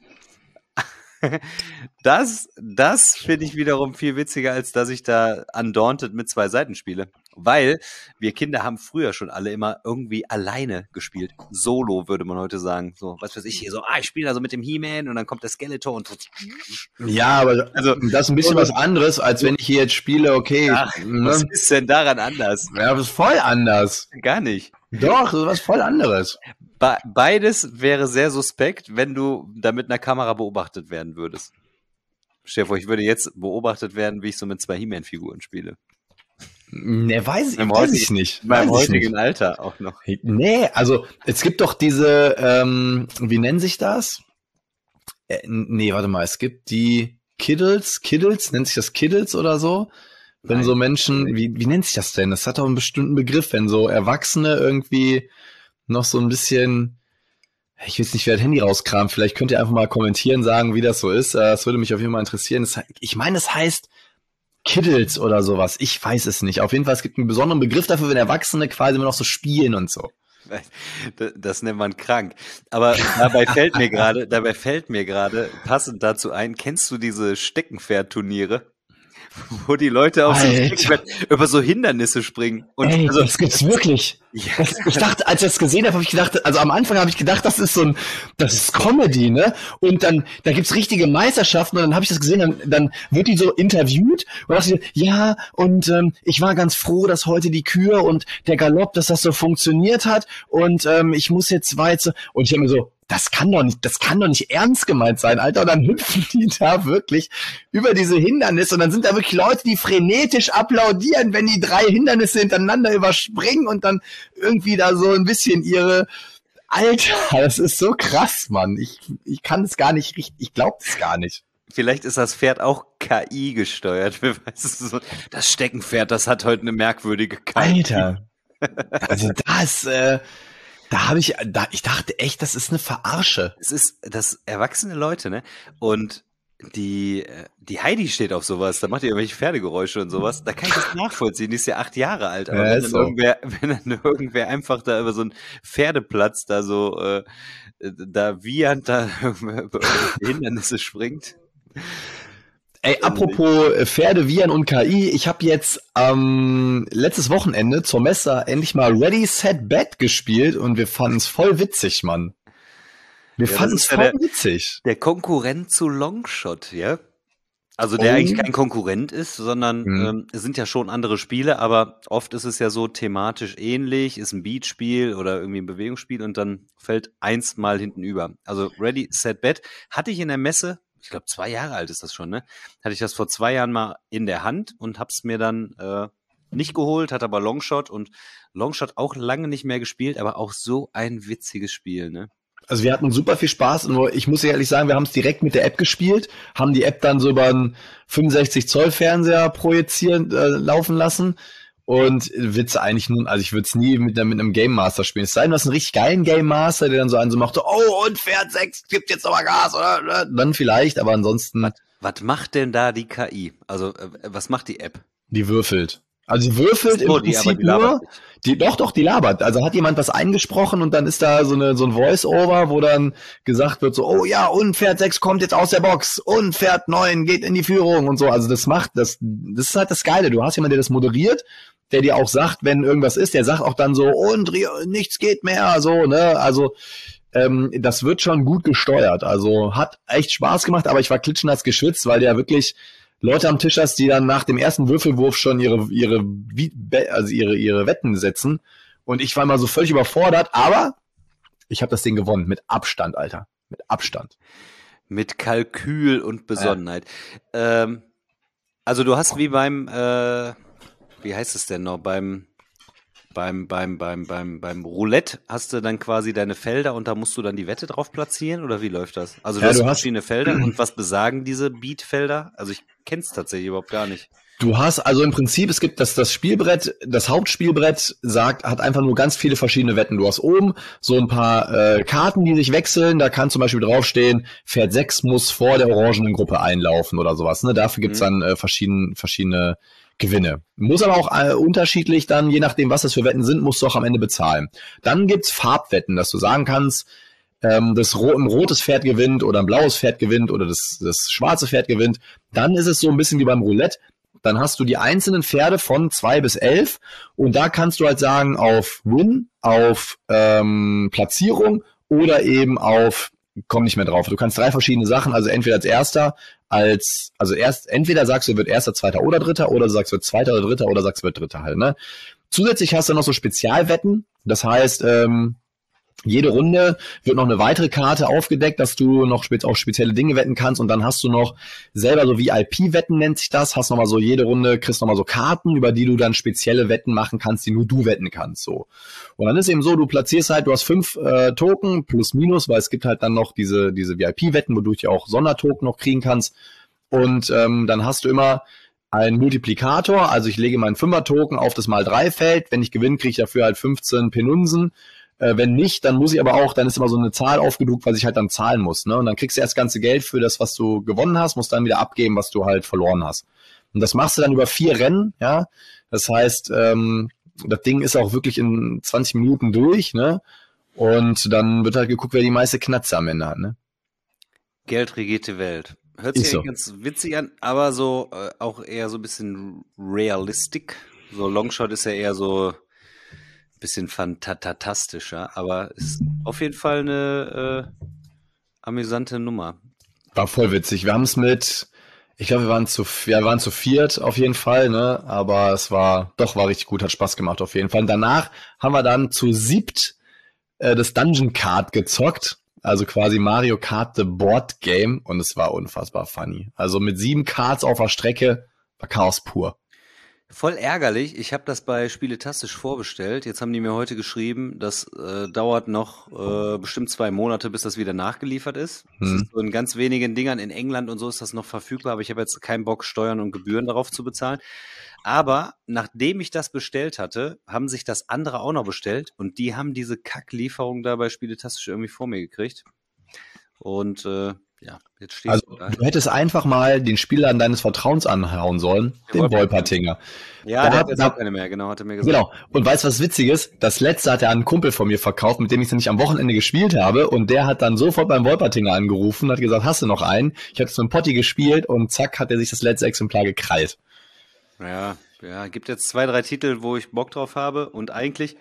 Das, das finde ich wiederum viel witziger, als dass ich da Undaunted mit zwei Seiten spiele. Weil wir Kinder haben früher schon alle immer irgendwie alleine gespielt. Solo, würde man heute sagen. So, was weiß ich hier, so, ah, ich spiele also mit dem He-Man und dann kommt der Skeletor und so. Ja, aber also, das ist ein bisschen was anderes, als wenn ich hier jetzt spiele, okay. Ach, ne? Was ist denn daran anders? Ja, das ist voll anders. Gar nicht. Doch, das ist was voll anderes. Be- beides wäre sehr suspekt, wenn du da mit einer Kamera beobachtet werden würdest. Stell dir vor, ich würde jetzt beobachtet werden, wie ich so mit zwei He-Man-Figuren spiele. Ne, weiß, Im weiß heutigen- ich nicht. In meinem Weiß ich heutigen nicht. Alter auch noch. Nee, also es gibt doch diese, ähm, wie nennen sich das? Äh, nee, warte mal, es gibt die Kiddles, Kiddles, nennt sich das Kiddles oder so? Wenn Nein. so Menschen, wie, wie nennt sich das denn? Das hat doch einen bestimmten Begriff, wenn so Erwachsene irgendwie noch so ein bisschen, ich will jetzt nicht, wer das Handy rauskramt, vielleicht könnt ihr einfach mal kommentieren, sagen, wie das so ist. Äh, Das würde mich auf jeden Fall interessieren. Das, ich meine, es heißt Kiddles oder sowas. Ich weiß es nicht. Auf jeden Fall, es gibt einen besonderen Begriff dafür, wenn Erwachsene quasi immer noch so spielen und so. Das, das nennt man krank. Aber dabei fällt mir gerade, dabei fällt mir gerade passend dazu ein, kennst du diese Steckenpferd-Turniere? wo die Leute auf so Alter. über so Hindernisse springen. Und Ey, also, das gibt's wirklich. ja, Das, ich dachte, als ich das gesehen habe, habe ich gedacht, also am Anfang habe ich gedacht, das ist so ein, das ist Comedy, ne? Und dann, da gibt's richtige Meisterschaften und dann habe ich das gesehen, dann, dann wird die so interviewt und dachte ich, ja, und ähm, ich war ganz froh, dass heute die Kür und der Galopp, dass das so funktioniert hat und ähm, ich muss jetzt weiter und ich habe mir so, das kann doch nicht, das kann doch nicht ernst gemeint sein, Alter. Und dann hüpfen die da wirklich über diese Hindernisse und dann sind da wirklich Leute, die frenetisch applaudieren, wenn die drei Hindernisse hintereinander überspringen und dann irgendwie da so ein bisschen ihre, Alter, das ist so krass, Mann. Ich, ich kann es gar nicht richtig, ich glaube es gar nicht. vielleicht ist das Pferd auch K I gesteuert. Wer weiß es so. Das Steckenpferd, das hat heute eine merkwürdige K I. Alter, also das, äh, da habe ich, da, ich dachte echt, das ist eine Verarsche. Es ist das erwachsene Leute, ne? Und die, die Heidi steht auf sowas, da macht ihr irgendwelche Pferdegeräusche und sowas. Da kann ich das nachvollziehen. Die ist ja acht Jahre alt. Aber Ja, wenn, ist dann so. irgendwer, wenn dann irgendwer einfach da über so einen Pferdeplatz da so, äh, da wiehernd da über irgendwelche Hindernisse springt. Ey, apropos äh, Pferde, Viren und K I, ich habe jetzt ähm, letztes Wochenende zur Messe endlich mal Ready, Set, Bet gespielt und wir fanden es voll witzig, Mann. Wir Ja, fanden das es ist ja voll der- witzig. Der Konkurrent zu Longshot, ja? Also der Oh. eigentlich kein Konkurrent ist, sondern Mhm. ähm, es sind ja schon andere Spiele, aber oft ist es ja so thematisch ähnlich, ist ein Beatspiel oder irgendwie ein Bewegungsspiel und dann fällt eins mal hinten über. Also Ready, Set, Bet hatte ich in der Messe, ich glaube zwei Jahre alt ist das schon, ne? Hatte ich das vor zwei Jahren mal in der Hand und hab's mir dann äh, nicht geholt, hatte aber Longshot und Longshot auch lange nicht mehr gespielt, aber auch so ein witziges Spiel, ne? Also wir hatten super viel Spaß und ich muss ehrlich sagen, wir haben es direkt mit der App gespielt, haben die App dann so über einen fünfundsechzig Zoll Fernseher projizieren äh, laufen lassen und wird's eigentlich nun, also ich würde es nie mit, mit einem Game Master spielen. Es sei denn, du hast einen richtig geilen Game Master, der dann so einen so macht, so, oh und Pferd sechs, gibt jetzt nochmal Gas, oder? Dann vielleicht, aber ansonsten Was, was macht denn da die K I? Also äh, was macht die App? die würfelt. Also die würfelt So, im die- aber Prinzip die labert nur, nicht. die, doch, doch, die labert. Also hat jemand was eingesprochen und dann ist da so eine so ein Voice-Over, wo dann gesagt wird so, oh ja, und Pferd sechs kommt jetzt aus der Box und Pferd neun geht in die Führung und so. Also das macht, das, das ist halt das Geile. Du hast jemanden, der das moderiert, der dir auch sagt, wenn irgendwas ist, der sagt auch dann so, und nichts geht mehr, so, ne, also ähm, das wird schon gut gesteuert. Also hat echt Spaß gemacht, aber ich war klitschnass geschwitzt, weil der wirklich Leute am Tisch hast, die dann nach dem ersten Würfelwurf schon ihre ihre also ihre ihre Wetten setzen und ich war mal so völlig überfordert, aber ich habe das Ding gewonnen mit Abstand, Alter, mit Abstand. Mit Kalkül und Besonnenheit. Ähm, also du hast wie beim, äh, wie heißt es denn noch, beim beim beim beim beim beim Roulette hast du dann quasi deine Felder und da musst du dann die Wette drauf platzieren oder wie läuft das? Also du Ja, hast du hast- verschiedene Felder und was besagen diese Beatfelder? Also ich kenn's tatsächlich überhaupt gar nicht. Du hast also im Prinzip, es gibt das, das Spielbrett, das Hauptspielbrett sagt, hat einfach nur ganz viele verschiedene Wetten. Du hast oben so ein paar äh, Karten, die sich wechseln. Da kann zum Beispiel draufstehen, Pferd sechs muss vor der orangenen Gruppe einlaufen oder sowas. Ne? Dafür gibt's Mhm. dann äh, verschiedene, verschiedene Gewinne. Muss aber auch äh, unterschiedlich dann, je nachdem, was das für Wetten sind, musst du auch am Ende bezahlen. Dann gibt's Farbwetten, dass du sagen kannst, ähm, das ro ein rotes Pferd gewinnt oder ein blaues Pferd gewinnt oder das, das schwarze Pferd gewinnt. Dann ist es so ein bisschen wie beim Roulette. Dann hast du die einzelnen Pferde von zwei bis elf und da kannst du halt sagen auf Win, auf ähm, Platzierung oder eben auf, komm nicht mehr drauf. Du kannst drei verschiedene Sachen, also entweder als Erster, als, also erst, entweder sagst du, wird Erster, Zweiter oder Dritter oder du sagst, wird Zweiter oder Dritter oder sagst, wird Dritter halt, ne? Zusätzlich hast du noch so Spezialwetten, das heißt, ähm, jede Runde wird noch eine weitere Karte aufgedeckt, dass du noch spe auf spezielle Dinge wetten kannst und dann hast du noch selber so V I P-Wetten nennt sich das, hast nochmal so jede Runde, kriegst nochmal so Karten, über die du dann spezielle Wetten machen kannst, die nur du wetten kannst, so. Und dann ist eben so, du platzierst halt, du hast fünf äh, Token plus minus, weil es gibt halt dann noch diese diese V I P-Wetten, wodurch du auch Sondertoken noch kriegen kannst und ähm, dann hast du immer ein Multiplikator, also ich lege meinen Fünfer-Token auf das mal drei Feld, wenn ich gewinne, kriege ich dafür halt fünfzehn Penunsen. Äh, wenn nicht, dann muss ich aber auch, dann ist immer so eine Zahl aufgedruckt, was ich halt dann zahlen muss, ne? Und dann kriegst du erst das ganze Geld für das, was du gewonnen hast, musst dann wieder abgeben, was du halt verloren hast. Und das machst du dann über vier Rennen, ja? Das heißt, ähm, das Ding ist auch wirklich in zwanzig Minuten durch, ne? Und dann wird halt geguckt, wer die meiste Knatze am Ende hat, ne? Geld regiert die Welt. hört sich Ist so. eigentlich ganz witzig an, aber so äh, auch eher so ein bisschen realistic. So Longshot ist ja eher so ein bisschen fantastischer, aber ist auf jeden Fall eine äh, amüsante Nummer. War voll witzig. Wir haben es mit, ich glaube, wir waren zu, ja, wir waren zu viert auf jeden Fall, ne? Aber es war, doch, war richtig gut, hat Spaß gemacht auf jeden Fall. Und danach haben wir dann zu siebt äh, das Dungeon Kart gezockt. Also quasi Mario Kart The Board Game. Und es war unfassbar funny. Also mit sieben Karts auf der Strecke war Chaos pur. Voll ärgerlich. Ich habe das bei Spieletastisch vorbestellt. Jetzt haben die mir heute geschrieben, das äh, dauert noch äh, bestimmt zwei Monate, bis das wieder nachgeliefert ist. Das Hm. ist so in ganz wenigen Dingern. In England und so ist das noch verfügbar, aber ich habe jetzt keinen Bock, Steuern und Gebühren darauf zu bezahlen. Aber nachdem ich das bestellt hatte, haben sich das andere auch noch bestellt und die haben diese Kacklieferung da bei Spieletastisch irgendwie vor mir gekriegt. Und äh, ja, jetzt steht Also du hättest einfach mal den Spieler deines Vertrauens anhauen sollen, den Wolpertinger. Ja, Da der hat- hat jetzt da- auch keine mehr, genau, hat er mir gesagt. Genau. Und weißt du, was witzig ist? Das letzte hat er an einen Kumpel von mir verkauft, mit dem ich nämlich am Wochenende gespielt habe. Und der hat dann sofort beim Wolpertinger angerufen und hat gesagt, hast du noch einen? Ich habe es mit dem Potti gespielt und zack, hat er sich das letzte Exemplar gekrallt. Ja, ja, gibt jetzt zwei, drei Titel, wo ich Bock drauf habe und eigentlich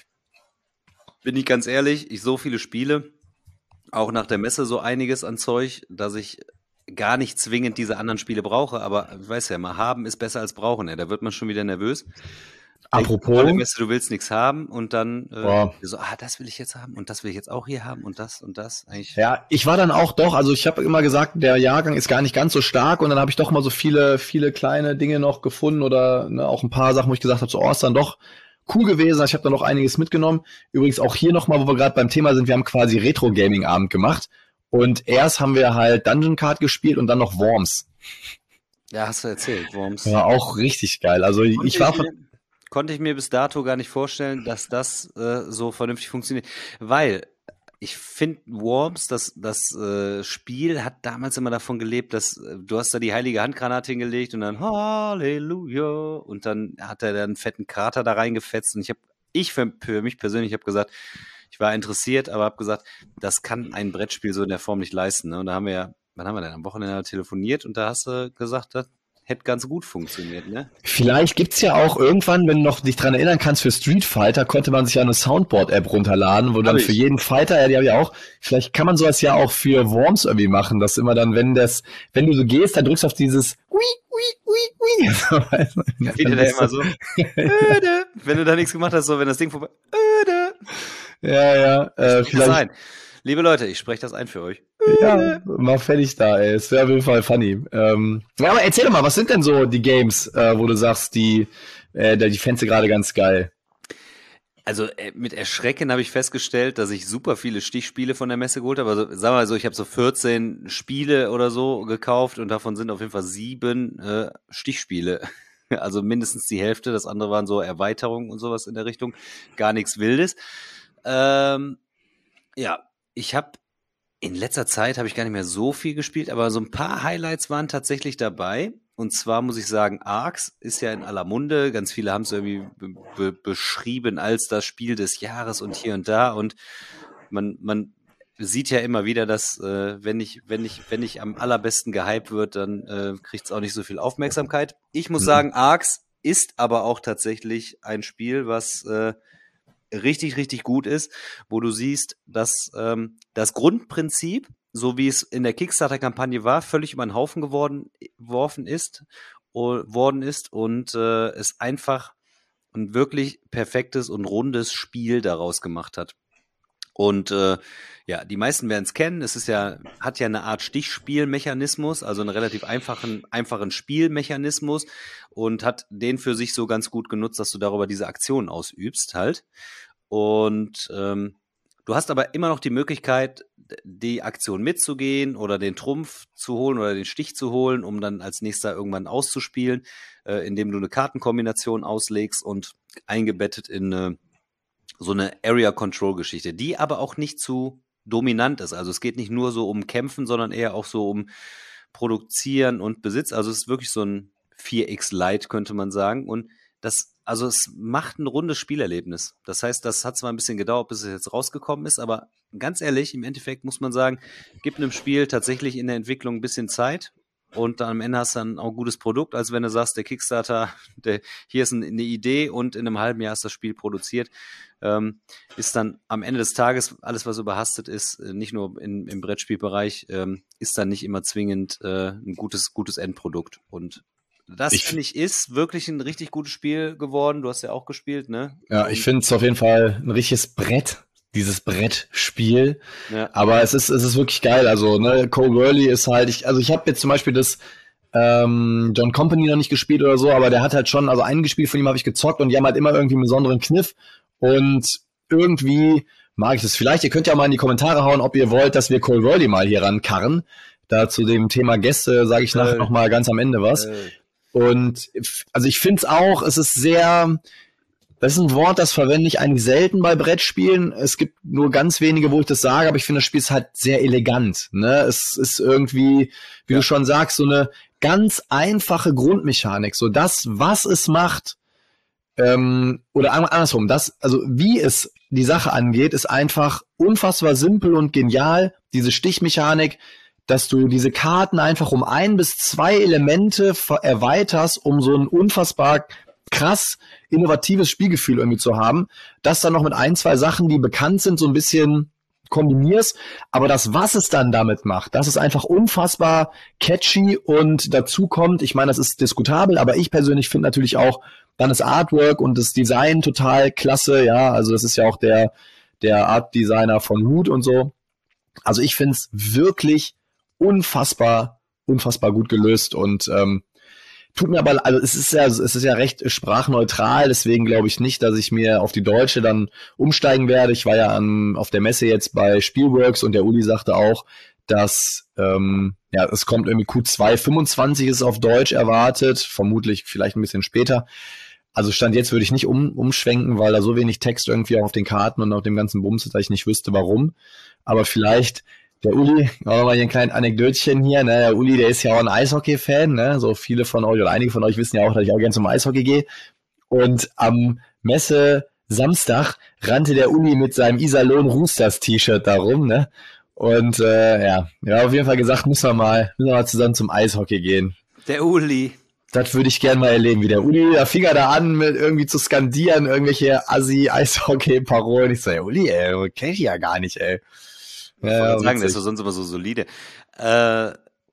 bin ich ganz ehrlich, ich so viele Spiele, auch nach der Messe so einiges an Zeug, dass ich gar nicht zwingend diese anderen Spiele brauche, aber ich weiß ja mal, haben ist besser als brauchen, ey. Da wird man schon wieder nervös. Apropos, Tolle Messe, du willst nichts haben und dann äh, Boah. so, ah, das will ich jetzt haben und das will ich jetzt auch hier haben und das und das. Eigentlich. ja, ich war dann auch doch, also ich habe immer gesagt, der Jahrgang ist gar nicht ganz so stark und dann habe ich doch mal so viele, viele kleine Dinge noch gefunden oder ne, auch ein paar Sachen, wo ich gesagt habe, so, oh, ist dann doch cool gewesen. Ich habe da noch einiges mitgenommen. Übrigens auch hier nochmal, wo wir gerade beim Thema sind, wir haben quasi Retro-Gaming-Abend gemacht und erst haben wir halt Dungeon Card gespielt und dann noch Worms. Ja, hast du erzählt, Worms. War auch richtig geil. Also ich, ich war von, mir, konnte ich mir bis dato gar nicht vorstellen, dass das äh, so vernünftig funktioniert. Weil ich finde, Worms, das, das äh, Spiel hat damals immer davon gelebt, dass äh, du hast da die heilige Handgranate hingelegt und dann Halleluja und dann hat er da einen fetten Krater da reingefetzt und ich habe, ich für, für mich persönlich habe gesagt, ich war interessiert, aber habe gesagt, das kann ein Brettspiel so in der Form nicht leisten. Ne? Und da haben wir ja, wann haben wir denn am Wochenende telefoniert und da hast du gesagt, das hätte ganz gut funktioniert, ne? vielleicht gibt's ja auch irgendwann, wenn du noch dich dran erinnern kannst, für Street Fighter konnte man sich ja eine Soundboard-App runterladen, wo dann Hab für ich. jeden Fighter, ja, die habe ich auch, vielleicht kann man sowas ja auch für Worms irgendwie machen, dass immer dann, wenn das, wenn du so gehst, dann drückst du auf dieses Ui, Ui, Ui, Ui. So, weißt du? Wie der da immer so, öde, wenn du da nichts gemacht hast, so wenn das Ding vorbei, öde. Ja, ja, äh, Sprich das vielleicht, ein. Liebe Leute, ich spreche das ein für euch. ja, mach fertig da, ey, es wäre auf jeden Fall funny. Ähm, ja, aber erzähl doch mal, was sind denn so die Games, äh, wo du sagst, die, äh, die fändest du gerade ganz geil? Also äh, mit Erschrecken habe ich festgestellt, dass ich super viele Stichspiele von der Messe geholt habe. Also sagen wir mal so, ich habe so vierzehn Spiele oder so gekauft und davon sind auf jeden Fall sieben äh, Stichspiele. Also mindestens die Hälfte. Das andere waren so Erweiterungen und sowas in der Richtung. Gar nichts Wildes. Ähm, ja, ich habe in letzter Zeit habe ich gar nicht mehr so viel gespielt, aber so ein paar Highlights waren tatsächlich dabei. Und zwar muss ich sagen, Arx ist ja in aller Munde. Ganz viele haben es irgendwie be be beschrieben als das Spiel des Jahres und hier und da. Und man, man sieht ja immer wieder, dass äh, wenn ich, wenn ich, wenn ich am allerbesten gehypt wird, dann äh, kriegt es auch nicht so viel Aufmerksamkeit. Ich muss Mhm. sagen, Arx ist aber auch tatsächlich ein Spiel, was äh, richtig, richtig gut ist, wo du siehst, dass ähm, das Grundprinzip, so wie es in der Kickstarter-Kampagne war, völlig über den Haufen geworden, geworfen ist, o- worden ist und äh, es einfach ein wirklich perfektes und rundes Spiel daraus gemacht hat. Und äh, ja, die meisten werden es kennen. Es ist ja, hat ja eine Art Stichspielmechanismus, also einen relativ einfachen, einfachen Spielmechanismus und hat den für sich so ganz gut genutzt, dass du darüber diese Aktion ausübst halt. Und ähm, du hast aber immer noch die Möglichkeit, die Aktion mitzugehen oder den Trumpf zu holen oder den Stich zu holen, um dann als nächster irgendwann auszuspielen, äh, indem du eine Kartenkombination auslegst und eingebettet in eine, so eine Area-Control-Geschichte, die aber auch nicht zu dominant ist. Also es geht nicht nur so um Kämpfen, sondern eher auch so um Produzieren und Besitz. Also es ist wirklich so ein vier X Lite, könnte man sagen. Und das, also es macht ein rundes Spielerlebnis. Das heißt, das hat zwar ein bisschen gedauert, bis es jetzt rausgekommen ist, aber ganz ehrlich, im Endeffekt muss man sagen, gibt einem Spiel tatsächlich in der Entwicklung ein bisschen Zeit und dann am Ende hast du dann auch ein gutes Produkt, als wenn du sagst, der Kickstarter, der, hier ist eine Idee und in einem halben Jahr ist das Spiel produziert, ähm, ist dann am Ende des Tages, alles was überhastet ist, nicht nur in, im Brettspielbereich, ähm, ist dann nicht immer zwingend äh, ein gutes, gutes Endprodukt. Und das, Ich- finde ich, ist wirklich ein richtig gutes Spiel geworden. Du hast ja auch gespielt, ne? Ja, ich finde es auf jeden Fall ein richtiges Brett, dieses Brettspiel. Ja. Aber es ist, es ist wirklich geil. Also, ne, Cole Burley ist halt, ich, also ich habe jetzt zum Beispiel das ähm, John Company noch nicht gespielt oder so, aber der hat halt schon, also ein Spiel von ihm habe ich gezockt und die haben halt immer irgendwie einen besonderen Kniff und irgendwie mag ich das. Vielleicht, ihr könnt ja mal in die Kommentare hauen, ob ihr wollt, dass wir Cole Burley mal hier rankarren. Da zu dem Thema Gäste sage ich nachher Äh. noch mal ganz am Ende was. Äh, Und f- also ich finde es auch, es ist sehr, das ist ein Wort, das verwende ich eigentlich selten bei Brettspielen. Es gibt nur ganz wenige, wo ich das sage, aber ich finde, das Spiel ist halt sehr elegant. Ne? Es ist irgendwie, wie Ja. du schon sagst, so eine ganz einfache Grundmechanik. So das, was es macht, ähm, oder an- andersrum, das, also wie es die Sache angeht, ist einfach unfassbar simpel und genial. Diese Stichmechanik, dass du diese Karten einfach um ein bis zwei Elemente ver- erweiterst, um so ein unfassbar krass innovatives Spielgefühl irgendwie zu haben. Das dann noch mit ein, zwei Sachen, die bekannt sind, so ein bisschen kombinierst. Aber das, was es dann damit macht, das ist einfach unfassbar catchy und dazu kommt, ich meine, das ist diskutabel, aber ich persönlich finde natürlich auch dann das Artwork und das Design total klasse. Ja, also das ist ja auch der, der Art Designer von Root und so. Also ich finde es wirklich unfassbar, unfassbar gut gelöst und ähm, tut mir aber, also es ist ja, es ist ja recht sprachneutral, deswegen glaube ich nicht, dass ich mir auf die Deutsche dann umsteigen werde. Ich war ja an, auf der Messe jetzt bei Spielworks und der Uli sagte auch, dass ähm, ja, es kommt irgendwie Q zwei fünfundzwanzig ist auf Deutsch erwartet, vermutlich vielleicht ein bisschen später. Also Stand jetzt würde ich nicht um, umschwenken, weil da so wenig Text irgendwie auch auf den Karten und auf dem ganzen Bums ist, dass ich nicht wüsste, warum. Aber vielleicht der Uli, auch mal hier ein kleines Anekdötchen hier, ne, der Uli, der ist ja auch ein Eishockey-Fan, ne, so viele von euch oder einige von euch wissen ja auch, dass ich auch gerne zum Eishockey gehe. Und am Messe Samstag rannte der Uli mit seinem Iserlohn Roosters T-Shirt darum, ne, und äh, ja, ja, auf jeden Fall gesagt, müssen wir mal, müssen wir mal zusammen zum Eishockey gehen. der Uli. Das würde ich gerne mal erleben, wie der Uli, da fing er da an, mit irgendwie zu skandieren, irgendwelche Assi-Eishockey-Parolen. Ich so, ja, Uli, ey, kenn ich ja gar nicht, ey. Ich Ja, wollte ja, sagen, der ist witzig. doch sonst immer so solide. Äh,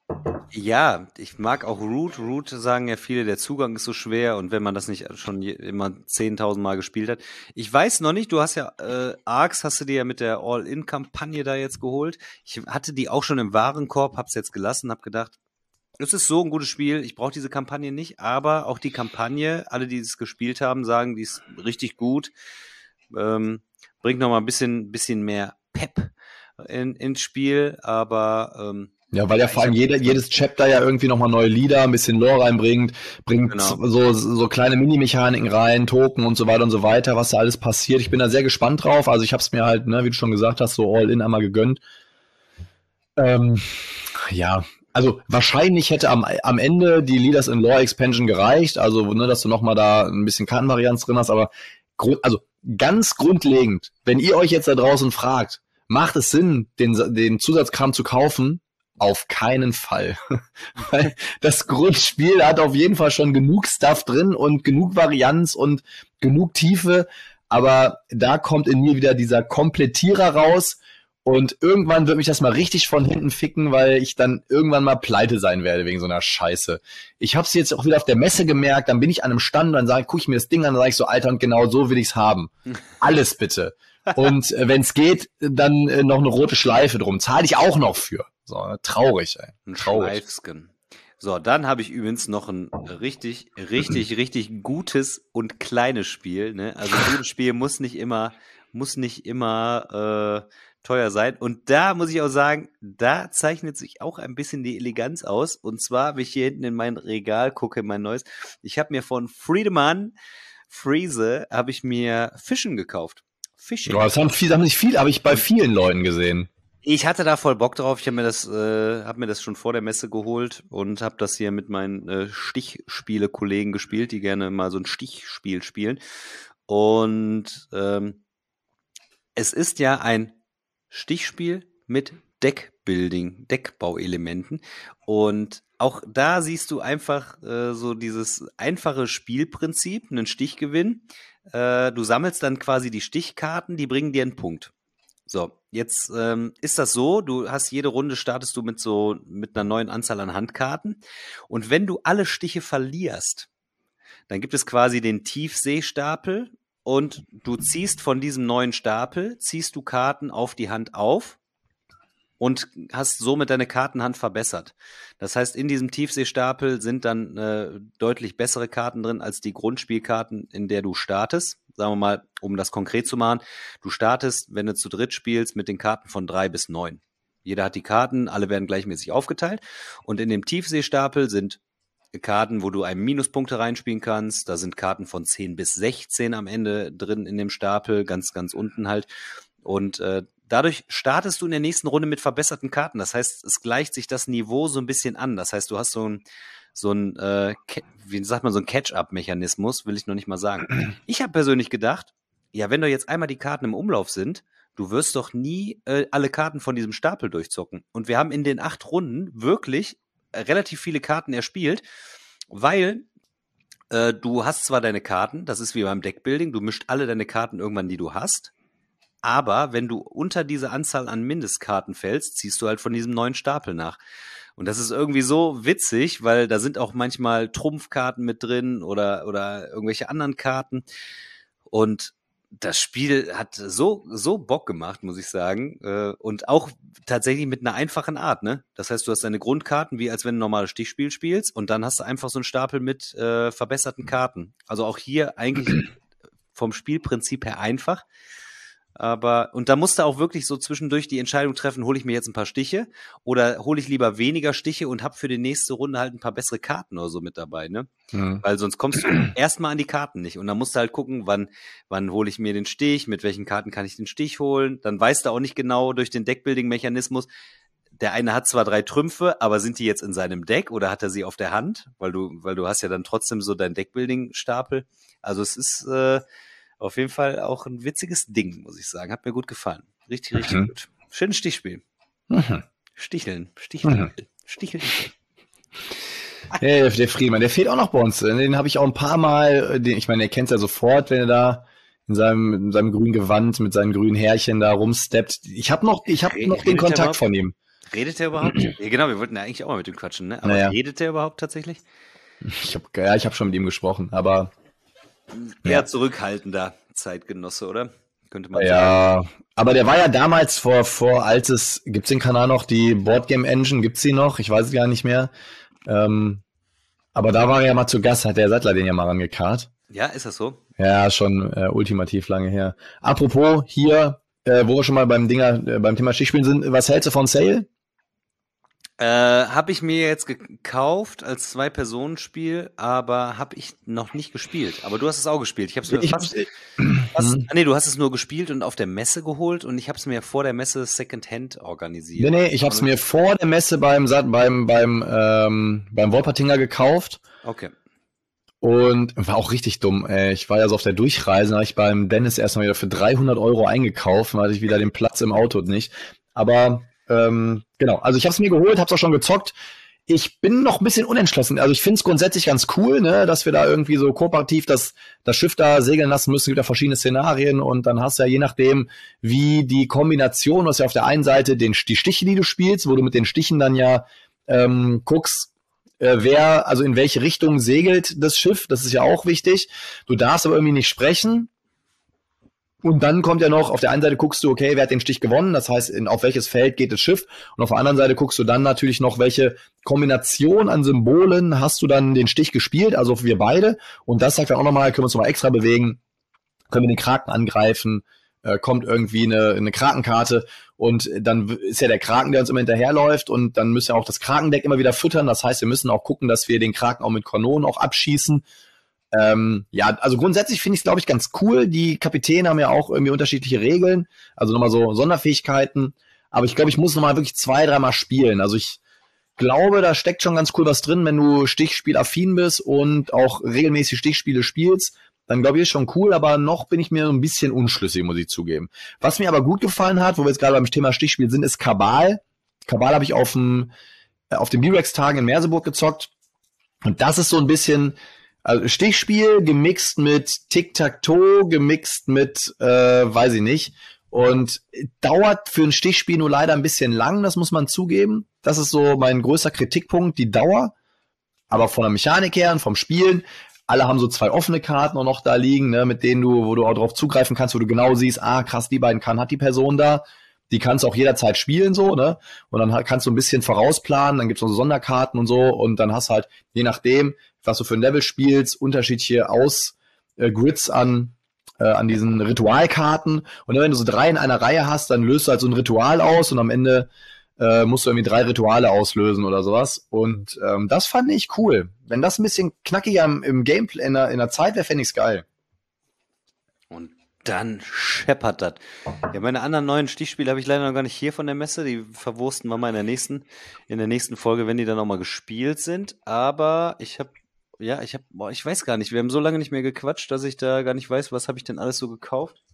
ja, ich mag auch Root. Root sagen ja viele, der Zugang ist so schwer und wenn man das nicht schon je, immer zehntausend Mal gespielt hat. Ich weiß noch nicht, du hast ja äh, Arx, hast du dir ja mit der All-In-Kampagne da jetzt geholt. Ich hatte die auch schon im Warenkorb, hab's jetzt gelassen, hab gedacht, es ist so ein gutes Spiel, ich brauche diese Kampagne nicht, aber auch die Kampagne, alle, die es gespielt haben, sagen, die ist richtig gut. Ähm, bringt noch mal ein bisschen, bisschen mehr Pep in, ins Spiel, aber ähm, Ja, weil ja vor ich allem hab- jeder, jedes Chapter ja irgendwie nochmal neue Lieder, ein bisschen Lore reinbringt, bringt Genau. so, so kleine Mini-Mechaniken rein, Token und so weiter und so weiter, was da alles passiert. Ich bin da sehr gespannt drauf. Also ich habe es mir halt, ne, wie du schon gesagt hast, so All-In einmal gegönnt. Ähm, ja, also wahrscheinlich hätte am, am Ende die Leaders in Lore Expansion gereicht, also ne, dass du nochmal da ein bisschen Kartenvarianz drin hast, aber grund, also ganz grundlegend, wenn ihr euch jetzt da draußen fragt, macht es Sinn, den, den Zusatzkram zu kaufen? Auf keinen Fall. Weil das Grundspiel hat auf jeden Fall schon genug Stuff drin und genug Varianz und genug Tiefe, aber da kommt in mir wieder dieser Komplettierer raus und irgendwann wird mich das mal richtig von hinten ficken, weil ich dann irgendwann mal pleite sein werde wegen so einer Scheiße. Ich hab's jetzt auch wieder auf der Messe gemerkt, dann bin ich an einem Stand und dann sage ich, guck ich mir das Ding an, dann sage ich so, Alter, und genau so will ich's haben. Alles bitte. Und äh, wenn es geht, dann äh, noch eine rote Schleife drum. Zahle ich auch noch für. So, traurig, ey. ein Traurig. Schleifsken. So, dann habe ich übrigens noch ein richtig, richtig, richtig gutes und kleines Spiel. Ne? Also ein gutes Spiel muss nicht immer, muss nicht immer äh, teuer sein. Und da muss ich auch sagen, da zeichnet sich auch ein bisschen die Eleganz aus. Und zwar, wenn ich hier hinten in mein Regal gucke, in mein neues, ich habe mir von Friedemann Friese, habe ich mir Fischen gekauft. Fishing. Ja, das haben, viel, das haben nicht viel, habe ich bei vielen Leuten gesehen. Ich hatte da voll Bock drauf. Ich habe mir das, äh, habe mir das schon vor der Messe geholt und habe das hier mit meinen äh, Stichspiele-Kollegen gespielt, die gerne mal so ein Stichspiel spielen. Und ähm, es ist ja ein Stichspiel mit Deckbuilding, Deckbauelementen. Und auch da siehst du einfach äh, so dieses einfache Spielprinzip, einen Stichgewinn. Äh, du sammelst dann quasi die Stichkarten, die bringen dir einen Punkt. So, jetzt ähm, ist das so, du hast jede Runde startest du mit so mit einer neuen Anzahl an Handkarten und wenn du alle Stiche verlierst, dann gibt es quasi den Tiefseestapel und du ziehst von diesem neuen Stapel, ziehst du Karten auf die Hand auf und hast somit deine Kartenhand verbessert. Das heißt, in diesem Tiefseestapel sind dann äh, deutlich bessere Karten drin als die Grundspielkarten, in der du startest. Sagen wir mal, um das konkret zu machen, du startest, wenn du zu dritt spielst, mit den Karten von drei bis neun. Jeder hat die Karten, alle werden gleichmäßig aufgeteilt und in dem Tiefseestapel sind Karten, wo du einem Minuspunkte reinspielen kannst. Da sind Karten von zehn bis sechzehn am Ende drin in dem Stapel, ganz, ganz unten halt. Und äh, dadurch startest du in der nächsten Runde mit verbesserten Karten. Das heißt, es gleicht sich das Niveau so ein bisschen an. Das heißt, du hast so ein, so ein äh, wie sagt man, so ein Catch-up-Mechanismus, will ich noch nicht mal sagen. Ich habe persönlich gedacht, ja, wenn doch jetzt einmal die Karten im Umlauf sind, du wirst doch nie äh, alle Karten von diesem Stapel durchzocken. Und wir haben in den acht Runden wirklich relativ viele Karten erspielt, weil äh, du hast zwar deine Karten, das ist wie beim Deckbuilding, du mischt alle deine Karten irgendwann, die du hast, aber wenn du unter diese Anzahl an Mindestkarten fällst, ziehst du halt von diesem neuen Stapel nach. Und das ist irgendwie so witzig, weil da sind auch manchmal Trumpfkarten mit drin oder, oder irgendwelche anderen Karten und das Spiel hat so so Bock gemacht, muss ich sagen. Und auch tatsächlich mit einer einfachen Art, ne? Das heißt, du hast deine Grundkarten, wie als wenn du ein normales Stichspiel spielst. Und dann hast du einfach so einen Stapel mit äh, verbesserten Karten. Also auch hier eigentlich vom Spielprinzip her einfach. Aber, und da musst du auch wirklich so zwischendurch die Entscheidung treffen, hole ich mir jetzt ein paar Stiche oder hole ich lieber weniger Stiche und habe für die nächste Runde halt ein paar bessere Karten oder so mit dabei, ne? Mhm. Weil sonst kommst du erstmal an die Karten nicht. Und dann musst du halt gucken, wann, wann hole ich mir den Stich, mit welchen Karten kann ich den Stich holen. Dann weißt du auch nicht genau durch den Deckbuilding-Mechanismus, der eine hat zwar drei Trümpfe, aber sind die jetzt in seinem Deck oder hat er sie auf der Hand? Weil du, weil du hast ja dann trotzdem so deinen Deckbuilding-Stapel. Also es ist, äh, auf jeden Fall auch ein witziges Ding, muss ich sagen. Hat mir gut gefallen. Richtig, richtig mhm. gut. Schönes Stichspiel. Mhm. Sticheln. Sticheln. Mhm. Sticheln. Ja, der Friedemann, der fehlt auch noch bei uns. Den habe ich auch ein paar Mal, den, ich meine, er kennt es ja sofort, wenn er da in seinem, in seinem grünen Gewand mit seinen grünen Härchen da rumsteppt. Ich habe noch, ich hab noch den Kontakt von ihm. Redet er überhaupt? Ja, genau, wir wollten ja eigentlich auch mal mit ihm quatschen, ne? Aber naja. Redet er überhaupt tatsächlich? Ich hab, ja, ich habe schon mit ihm gesprochen, aber eher ja. zurückhaltender Zeitgenosse, oder? Könnte man ja, sagen. Aber der war ja damals vor, vor altes, gibt's den Kanal noch, die Boardgame Engine, gibt's die noch? Ich weiß es gar nicht mehr. Ähm, aber da war er ja mal zu Gast, hat der Sattler den ja mal rangekarrt. Ja, ist das so? Ja, schon äh, ultimativ lange her. Apropos, hier, äh, wo wir schon mal beim Dinger, äh, beim Thema Stichspielen sind, was hältst du von Sale? Äh, habe ich mir jetzt gekauft als Zwei-Personen-Spiel, aber habe ich noch nicht gespielt. Aber du hast es auch gespielt. Ich habe es mir ich fast, fast ah, nee, du hast es nur gespielt und auf der Messe geholt und ich habe es mir vor der Messe Secondhand organisiert. Nee, nee, ich habe es mir vor der Messe beim beim beim ähm, beim Wolpertinger gekauft. Okay. Und war auch richtig dumm. Ey. Ich war ja so auf der Durchreise, habe ich beim Dennis erstmal wieder für dreihundert Euro eingekauft, weil hatte ich wieder den Platz im Auto nicht. Aber Ähm, genau, also ich habe es mir geholt, habe es auch schon gezockt. Ich bin noch ein bisschen unentschlossen. Also ich finde es grundsätzlich ganz cool, ne, dass wir da irgendwie so kooperativ das, das Schiff da segeln lassen müssen. Es gibt ja verschiedene Szenarien und dann hast du ja je nachdem, wie die Kombination, du hast ja auf der einen Seite den, die Stiche, die du spielst, wo du mit den Stichen dann ja ähm, guckst, äh, wer, also in welche Richtung segelt das Schiff. Das ist ja auch wichtig. Du darfst aber irgendwie nicht sprechen. Und dann kommt ja noch, auf der einen Seite guckst du, okay, wer hat den Stich gewonnen, das heißt, in, auf welches Feld geht das Schiff. Und auf der anderen Seite guckst du dann natürlich noch, welche Kombination an Symbolen hast du dann den Stich gespielt, also wir beide. Und das sagt dann auch nochmal, können wir uns nochmal extra bewegen, können wir den Kraken angreifen, äh, kommt irgendwie eine, eine Krakenkarte und dann ist ja der Kraken, der uns immer hinterherläuft und dann müssen wir auch das Krakendeck immer wieder füttern. Das heißt, wir müssen auch gucken, dass wir den Kraken auch mit Kanonen auch abschießen. Ähm, ja, also grundsätzlich finde ich es, glaube ich, ganz cool. Die Kapitäne haben ja auch irgendwie unterschiedliche Regeln, also nochmal so Sonderfähigkeiten. Aber ich glaube, ich muss nochmal wirklich zwei, dreimal spielen. Also ich glaube, da steckt schon ganz cool was drin, wenn du Stichspielaffin bist und auch regelmäßig Stichspiele spielst. Dann glaube ich, ist schon cool, aber noch bin ich mir so ein bisschen unschlüssig, muss ich zugeben. Was mir aber gut gefallen hat, wo wir jetzt gerade beim Thema Stichspiel sind, ist Kabal. Kabal habe ich auf dem auf den B-Rex-Tagen in Merseburg gezockt. Und das ist so ein bisschen also Stichspiel gemixt mit Tic-Tac-Toe, gemixt mit, äh, weiß ich nicht. Und dauert für ein Stichspiel nur leider ein bisschen lang, das muss man zugeben. Das ist so mein größter Kritikpunkt, die Dauer. Aber von der Mechanik her und vom Spielen, alle haben so zwei offene Karten auch noch da liegen, ne, mit denen du, wo du auch drauf zugreifen kannst, wo du genau siehst, ah, krass, die beiden Karten hat die Person da. Die kannst du auch jederzeit spielen, so, ne? Und dann kannst du ein bisschen vorausplanen, dann gibt's noch so Sonderkarten und so, und dann hast halt, je nachdem, was du für ein Level spielst, unterschiedliche Aus-Grids äh, an, äh, an diesen Ritualkarten. Und dann, wenn du so drei in einer Reihe hast, dann löst du halt so ein Ritual aus und am Ende äh, musst du irgendwie drei Rituale auslösen oder sowas. Und ähm, das fand ich cool. Wenn das ein bisschen knackiger im, im Gameplay in der, in der Zeit wäre, fände ich's geil. Und dann scheppert das. Ja, meine anderen neuen Stichspiele habe ich leider noch gar nicht hier von der Messe. Die verwursten wir mal in der nächsten, in der nächsten Folge, wenn die dann auch mal gespielt sind. Aber ich habe, ja, ich habe, boah, ich weiß gar nicht. Wir haben so lange nicht mehr gequatscht, dass ich da gar nicht weiß, was habe ich denn alles so gekauft.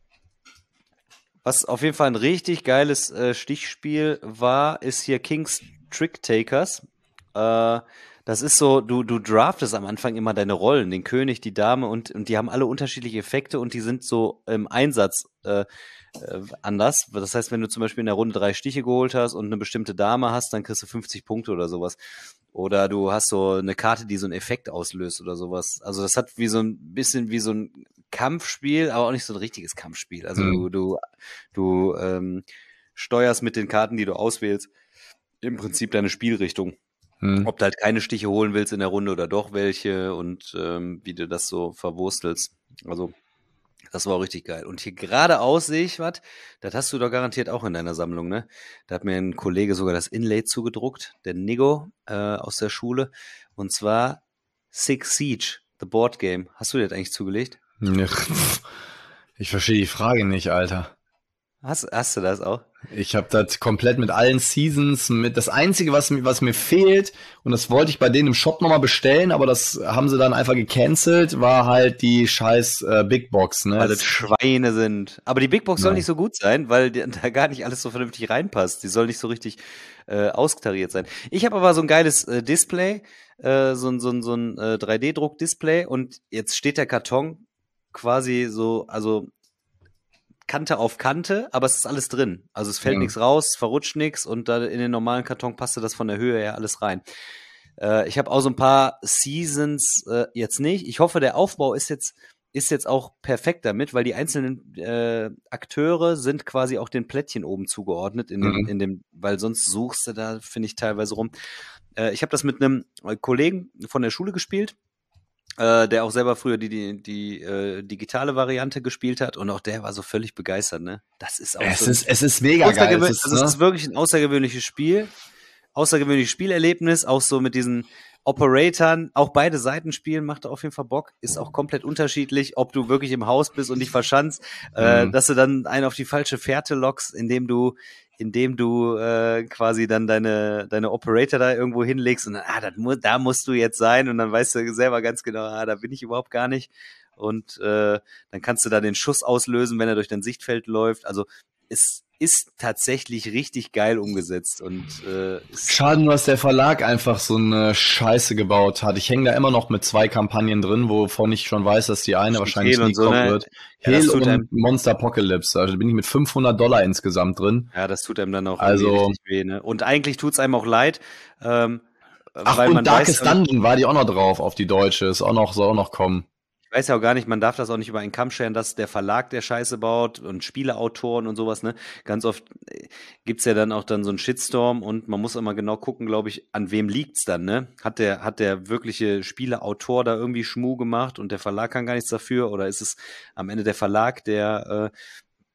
Was auf jeden Fall ein richtig geiles äh, Stichspiel war, ist hier King's Trick Takers. Äh, Das ist so, du, du draftest am Anfang immer deine Rollen, den König, die Dame, und, und die haben alle unterschiedliche Effekte und die sind so im Einsatz äh, äh, anders. Das heißt, wenn du zum Beispiel in der Runde drei Stiche geholt hast und eine bestimmte Dame hast, dann kriegst du fünfzig Punkte oder sowas. Oder du hast so eine Karte, die so einen Effekt auslöst oder sowas. Also das hat wie so ein bisschen wie so ein Kampfspiel, aber auch nicht so ein richtiges Kampfspiel. Also mhm. du, du, du ähm, steuerst mit den Karten, die du auswählst, im Prinzip deine Spielrichtung. Hm. Ob du halt keine Stiche holen willst in der Runde oder doch welche und ähm, wie du das so verwurstelst. Also, das war auch richtig geil. Und hier geradeaus sehe ich was, das hast du doch garantiert auch in deiner Sammlung, ne? Da hat mir ein Kollege sogar das Inlay zugedruckt, der Nigo äh, aus der Schule. Und zwar Six Siege, The Board Game. Hast du dir das eigentlich zugelegt? Ich verstehe die Frage nicht, Alter. Hast, hast du das auch? Ich habe das komplett mit allen Seasons, mit das Einzige, was mir, was mir fehlt, und das wollte ich bei denen im Shop nochmal bestellen, aber das haben sie dann einfach gecancelt, war halt die scheiß äh, Big Box, ne? Weil das Schweine sind. Aber die Big Box ja. soll nicht so gut sein, weil die, da gar nicht alles so vernünftig reinpasst. Die soll nicht so richtig äh, austariert sein. Ich habe aber so ein geiles äh, Display, äh, so ein, so ein, so ein äh, drei D-Druck-Display, und jetzt steht der Karton quasi so, also Kante auf Kante, aber es ist alles drin. Also es fällt ja. nichts raus, verrutscht nichts, und da in den normalen Karton passte das von der Höhe her alles rein. Äh, ich habe auch so ein paar Seasons äh, jetzt nicht. Ich hoffe, der Aufbau ist jetzt ist jetzt auch perfekt damit, weil die einzelnen äh, Akteure sind quasi auch den Plättchen oben zugeordnet, in dem, mhm. in dem, weil sonst suchst du da, finde ich, teilweise rum. Äh, ich habe das mit einem Kollegen von der Schule gespielt, Äh, der auch selber früher die, die, die äh, digitale Variante gespielt hat, und auch der war so völlig begeistert, ne? Das ist auch es so ist Es ist mega geil. Es ist, also ne? es ist wirklich ein außergewöhnliches Spiel, außergewöhnliches Spielerlebnis, auch so mit diesen Operatoren, auch beide Seiten spielen, macht auf jeden Fall Bock, ist auch komplett unterschiedlich, ob du wirklich im Haus bist und dich verschanzt, mhm. äh, dass du dann einen auf die falsche Fährte lockst, indem du indem du äh, quasi dann deine deine Operator da irgendwo hinlegst und dann, ah, das mu- da musst du jetzt sein, und dann weißt du selber ganz genau, ah, da bin ich überhaupt gar nicht, und äh, dann kannst du da den Schuss auslösen, wenn er durch dein Sichtfeld läuft. Also es ist tatsächlich richtig geil umgesetzt, und äh, schade nur, dass der Verlag einfach so eine Scheiße gebaut hat. Ich hänge da immer noch mit zwei Kampagnen drin, wovon ich schon weiß, dass die eine wahrscheinlich nie so, kommen ne? wird. Ja, Hell und einem, Monster Apocalypse. Also bin ich mit fünfhundert Dollar insgesamt drin. Ja, das tut einem dann auch also richtig weh, ne? Und eigentlich tut's einem auch leid. Ähm, Ach, weil und man Darkest weiß, Dungeon war die auch noch drauf auf die deutsche. Ist auch noch, soll auch noch kommen. Ich weiß ja auch gar nicht, man darf das auch nicht über einen Kamm scheren, dass der Verlag der Scheiße baut und Spieleautoren und sowas, ne? Ganz oft gibt's ja dann auch dann so einen Shitstorm, und man muss immer genau gucken, glaube ich, an wem liegt's dann, ne? Hat der, hat der wirkliche Spieleautor da irgendwie Schmuh gemacht und der Verlag kann gar nichts dafür, oder ist es am Ende der Verlag, der äh,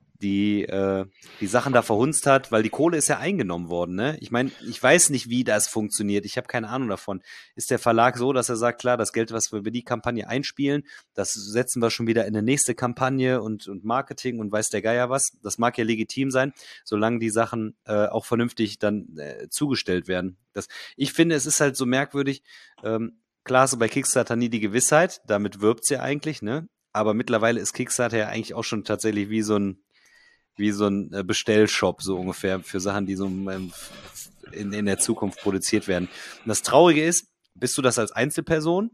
die äh, die Sachen da verhunzt hat, weil die Kohle ist ja eingenommen worden, ne? Ich meine, ich weiß nicht, wie das funktioniert. Ich habe keine Ahnung davon. Ist der Verlag so, dass er sagt, klar, das Geld, was wir über die Kampagne einspielen, das setzen wir schon wieder in eine nächste Kampagne und und Marketing und weiß der Geier was. Das mag ja legitim sein, solange die Sachen äh, auch vernünftig dann äh, zugestellt werden. Das, ich finde, es ist halt so merkwürdig. Ähm, klar, so bei Kickstarter nie die Gewissheit. Damit wirbt's ja eigentlich, ne? Aber mittlerweile ist Kickstarter ja eigentlich auch schon tatsächlich wie so ein wie so ein Bestellshop, so ungefähr, für Sachen, die so ähm, in, in der Zukunft produziert werden. Und das Traurige ist, bist du das als Einzelperson?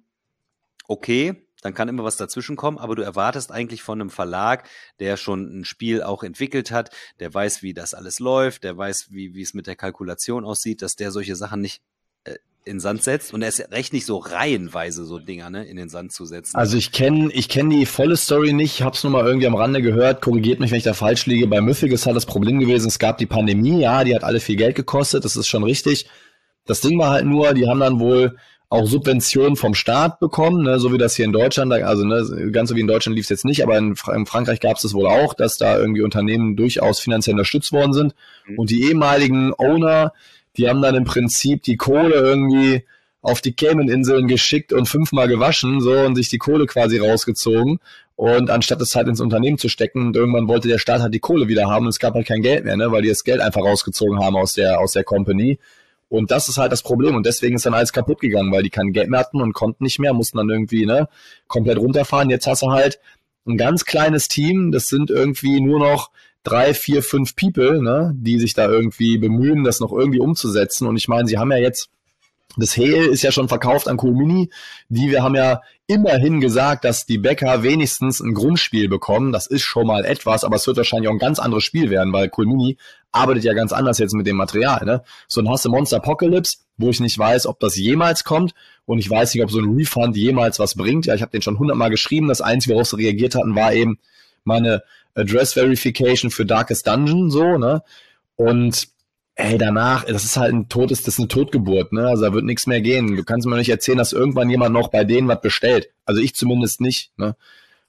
Okay, dann kann immer was dazwischen kommen, aber du erwartest eigentlich von einem Verlag, der schon ein Spiel auch entwickelt hat, der weiß, wie das alles läuft, der weiß, wie, wie es mit der Kalkulation aussieht, dass der solche Sachen nicht äh, in den Sand setzt. Und er ist recht nicht so reihenweise so Dinger, ne, in den Sand zu setzen. Also ich kenne ich kenn die volle Story nicht, hab's nur mal irgendwie am Rande gehört, korrigiert mich, wenn ich da falsch liege. Bei Mythic ist halt das Problem gewesen, es gab die Pandemie, ja, die hat alle viel Geld gekostet, das ist schon richtig. Das Ding war halt nur, die haben dann wohl auch Subventionen vom Staat bekommen, ne, so wie das hier in Deutschland, also ne, ganz so wie in Deutschland lief es jetzt nicht, aber in, Fra- in Frankreich gab es das wohl auch, dass da irgendwie Unternehmen durchaus finanziell unterstützt worden sind. Mhm. Und die ehemaligen Owner, die haben dann im Prinzip die Kohle irgendwie auf die Cayman-Inseln geschickt und fünfmal gewaschen, so, und sich die Kohle quasi rausgezogen. Und anstatt es halt ins Unternehmen zu stecken, und irgendwann wollte der Staat halt die Kohle wieder haben und es gab halt kein Geld mehr, ne, weil die das Geld einfach rausgezogen haben aus der, aus der Company. Und das ist halt das Problem. Und deswegen ist dann alles kaputt gegangen, weil die kein Geld mehr hatten und konnten nicht mehr, mussten dann irgendwie, ne, komplett runterfahren. Jetzt hast du halt ein ganz kleines Team, das sind irgendwie nur noch drei, vier, fünf People, ne, die sich da irgendwie bemühen, das noch irgendwie umzusetzen. Und ich meine, sie haben ja jetzt, das Hehl ist ja schon verkauft an Cool Mini. Die, wir haben ja immerhin gesagt, dass die Bäcker wenigstens ein Grundspiel bekommen. Das ist schon mal etwas, aber es wird wahrscheinlich auch ein ganz anderes Spiel werden, weil Cool Mini arbeitet ja ganz anders jetzt mit dem Material, ne? So ein hast du Monster Apocalypse, wo ich nicht weiß, ob das jemals kommt, und ich weiß nicht, ob so ein Refund jemals was bringt. Ja, ich habe den schon hundertmal geschrieben. Das Einzige, worauf sie reagiert hatten, war eben meine Address Verification für Darkest Dungeon, so, ne? Und ey, danach, das ist halt ein totes, das ist eine Totgeburt, ne? Also da wird nichts mehr gehen. Du kannst mir nicht erzählen, dass irgendwann jemand noch bei denen was bestellt. Also ich zumindest nicht, ne?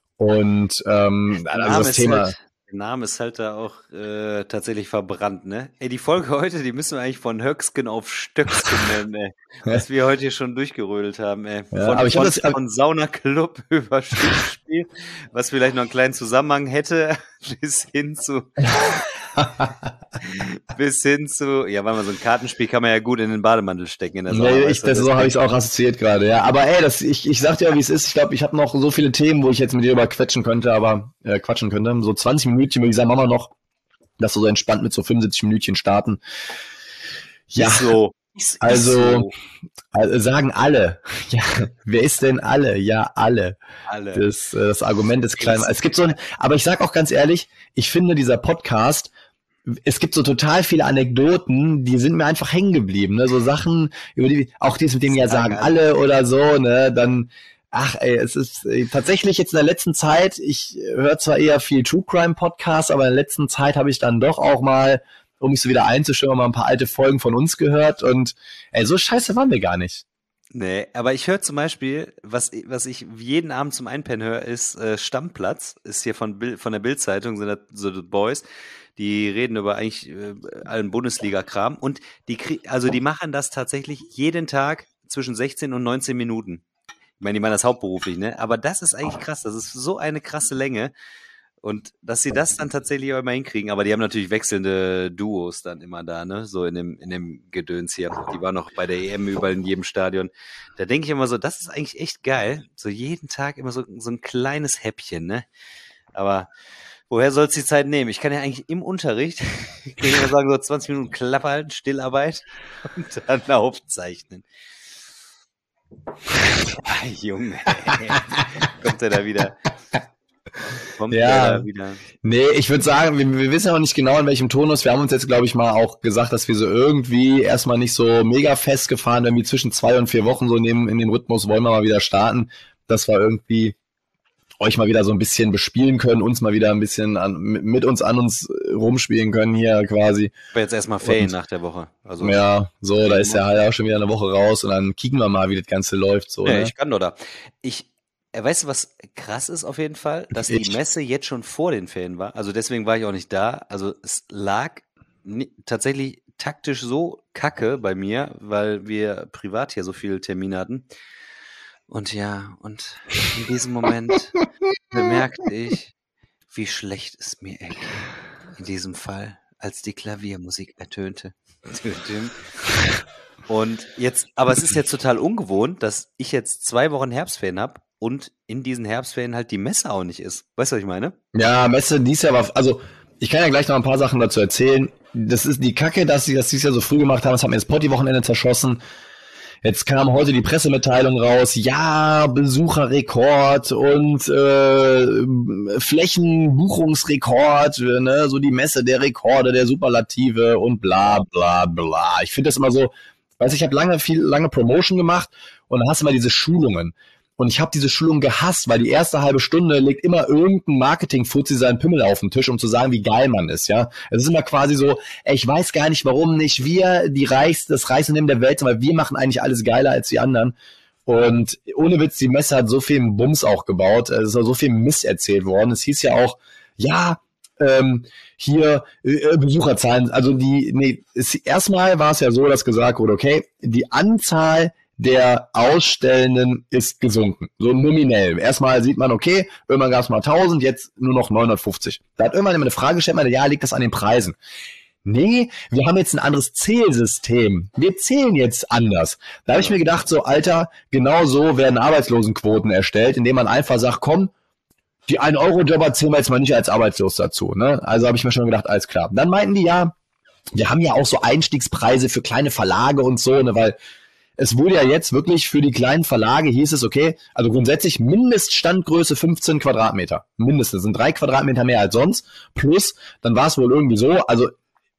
Und ähm, also das Thema. Halt, der Name ist halt da auch äh, tatsächlich verbrannt, ne? Ey, die Folge heute, die müssen wir eigentlich von Höcksken auf Stöcksken nennen, ey. Was wir heute hier schon durchgerödelt haben, ey. Von, ja, aber ich von, das, von Saunaclub über Spiel, was vielleicht noch einen kleinen Zusammenhang hätte, bis hin zu bis hin zu, ja, weil man so ein Kartenspiel kann man ja gut in den Bademantel stecken. In der Sauna, nee, ich, das so habe ich es auch assoziiert gerade, ja. Aber ey, das, ich, ich sag dir, wie es ist. Ich glaube, ich habe noch so viele Themen, wo ich jetzt mit dir über quetschen könnte, aber äh, quatschen könnte. So zwanzig Minütchen würde ich sagen, machen wir noch, dass wir so entspannt mit so fünfundsiebzig Minütchen starten. Ja, ist so. Also, so. Also sagen alle. Ja, wer ist denn alle? Ja, alle. Alle. Das, das Argument ist klein. Es gibt so ein, aber ich sag auch ganz ehrlich, ich finde dieser Podcast, es gibt so total viele Anekdoten, die sind mir einfach hängen geblieben, ne, so Sachen, über die, auch dies mit dem ja sagen alle oder so, ne, dann, ach ey, es ist ey, tatsächlich jetzt in der letzten Zeit, ich höre zwar eher viel True Crime Podcasts, aber in der letzten Zeit habe ich dann doch auch mal, um mich so wieder einzustimmen, mal ein paar alte Folgen von uns gehört und ey, so scheiße waren wir gar nicht. Nee, aber ich höre zum Beispiel, was, was ich jeden Abend zum Einpennen höre, ist äh, Stammplatz, ist hier von, Bild, von der Bild-Zeitung, sind das so die Boys, die reden über eigentlich äh, allen Bundesliga-Kram und die krieg, also die machen das tatsächlich jeden Tag zwischen sechzehn und neunzehn Minuten. Ich meine, die machen das hauptberuflich, ne? Aber das ist eigentlich krass, das ist so eine krasse Länge. Und dass sie das dann tatsächlich auch immer hinkriegen, aber die haben natürlich wechselnde Duos dann immer da, ne, so in dem, in dem Gedöns hier. Die waren noch bei der E M überall in jedem Stadion. Da denke ich immer so, das ist eigentlich echt geil. So jeden Tag immer so, so ein kleines Häppchen, ne. Aber woher soll's die Zeit nehmen? Ich kann ja eigentlich im Unterricht, ich kann immer sagen, so zwanzig Minuten Klappe halten, Stillarbeit und dann aufzeichnen. Ah, Junge, ey. Kommt er da wieder? Kommt ja, da wieder? Nee, ich würde sagen, wir, wir wissen ja noch nicht genau, in welchem Tonus. Wir haben uns jetzt, glaube ich, mal auch gesagt, dass wir so irgendwie erstmal nicht so mega festgefahren, irgendwie zwischen zwei und vier Wochen so in dem, in dem Rhythmus wollen wir mal wieder starten, dass wir irgendwie euch mal wieder so ein bisschen bespielen können, uns mal wieder ein bisschen an, mit uns an uns rumspielen können hier quasi. Aber jetzt erstmal Ferien nach der Woche. Also ja, so, da ist ja halt auch schon wieder eine Woche raus und dann kicken wir mal, wie das Ganze läuft. So, ja, ne? Ich kann doch da. Ich Weißt du, was krass ist auf jeden Fall? Dass die Messe jetzt schon vor den Ferien war. Also deswegen war ich auch nicht da. Also es lag n- tatsächlich taktisch so kacke bei mir, weil wir privat hier so viele Termine hatten. Und ja, und in diesem Moment bemerkte ich, wie schlecht es mir erging. In diesem Fall, als die Klaviermusik ertönte. Und jetzt, aber es ist jetzt total ungewohnt, dass ich jetzt zwei Wochen Herbstferien habe und in diesen Herbstferien halt die Messe auch nicht ist. Weißt du, was ich meine? Ja, Messe dies Jahr war, also ich kann ja gleich noch ein paar Sachen dazu erzählen. das ist die Kacke, dass sie das dieses Jahr so früh gemacht haben. Das hat mir das Potti-Wochenende zerschossen. Jetzt kam heute die Pressemitteilung raus, ja, Besucherrekord und äh, Flächenbuchungsrekord, ne, so die Messe der Rekorde, der Superlative und bla bla bla. Ich finde das immer so, weißt du, ich habe lange viel lange Promotion gemacht und dann hast du immer diese Schulungen. Und ich habe diese Schulung gehasst, weil die erste halbe Stunde legt immer irgendein Marketing-Fuzzi seinen Pimmel auf den Tisch, um zu sagen, wie geil man ist, ja. Es ist immer quasi so, ey, ich weiß gar nicht, warum nicht wir die reichste, das reichste Unternehmen der Welt sind, weil wir machen eigentlich alles geiler als die anderen. Und ohne Witz, die Messe hat so viel Bums auch gebaut, es ist so viel Mist erzählt worden. Es hieß ja auch, ja, ähm, hier äh, Besucherzahlen, also die, nee, es, erstmal war es ja so, dass gesagt wurde, okay, die Anzahl der Ausstellenden ist gesunken, so nominell. Erstmal sieht man, okay, irgendwann gab es mal tausend, jetzt nur noch neunhundertfünfzig. Da hat irgendwann immer eine Frage gestellt, meine, ja, liegt das an den Preisen? Nee, wir haben jetzt ein anderes Zählsystem. Wir zählen jetzt anders. Da habe ich mir gedacht, so, Alter, genau so werden Arbeitslosenquoten erstellt, indem man einfach sagt, komm, die ein Euro Jobber zählen wir jetzt mal nicht als arbeitslos dazu. Ne? Also habe ich mir schon gedacht, alles klar. Dann meinten die, ja, wir haben ja auch so Einstiegspreise für kleine Verlage und so, ne, weil es wurde ja jetzt wirklich für die kleinen Verlage, hieß es, okay, also grundsätzlich Mindeststandgröße fünfzehn Quadratmeter. Mindestens, sind drei Quadratmeter mehr als sonst. Plus, dann war es wohl irgendwie so, also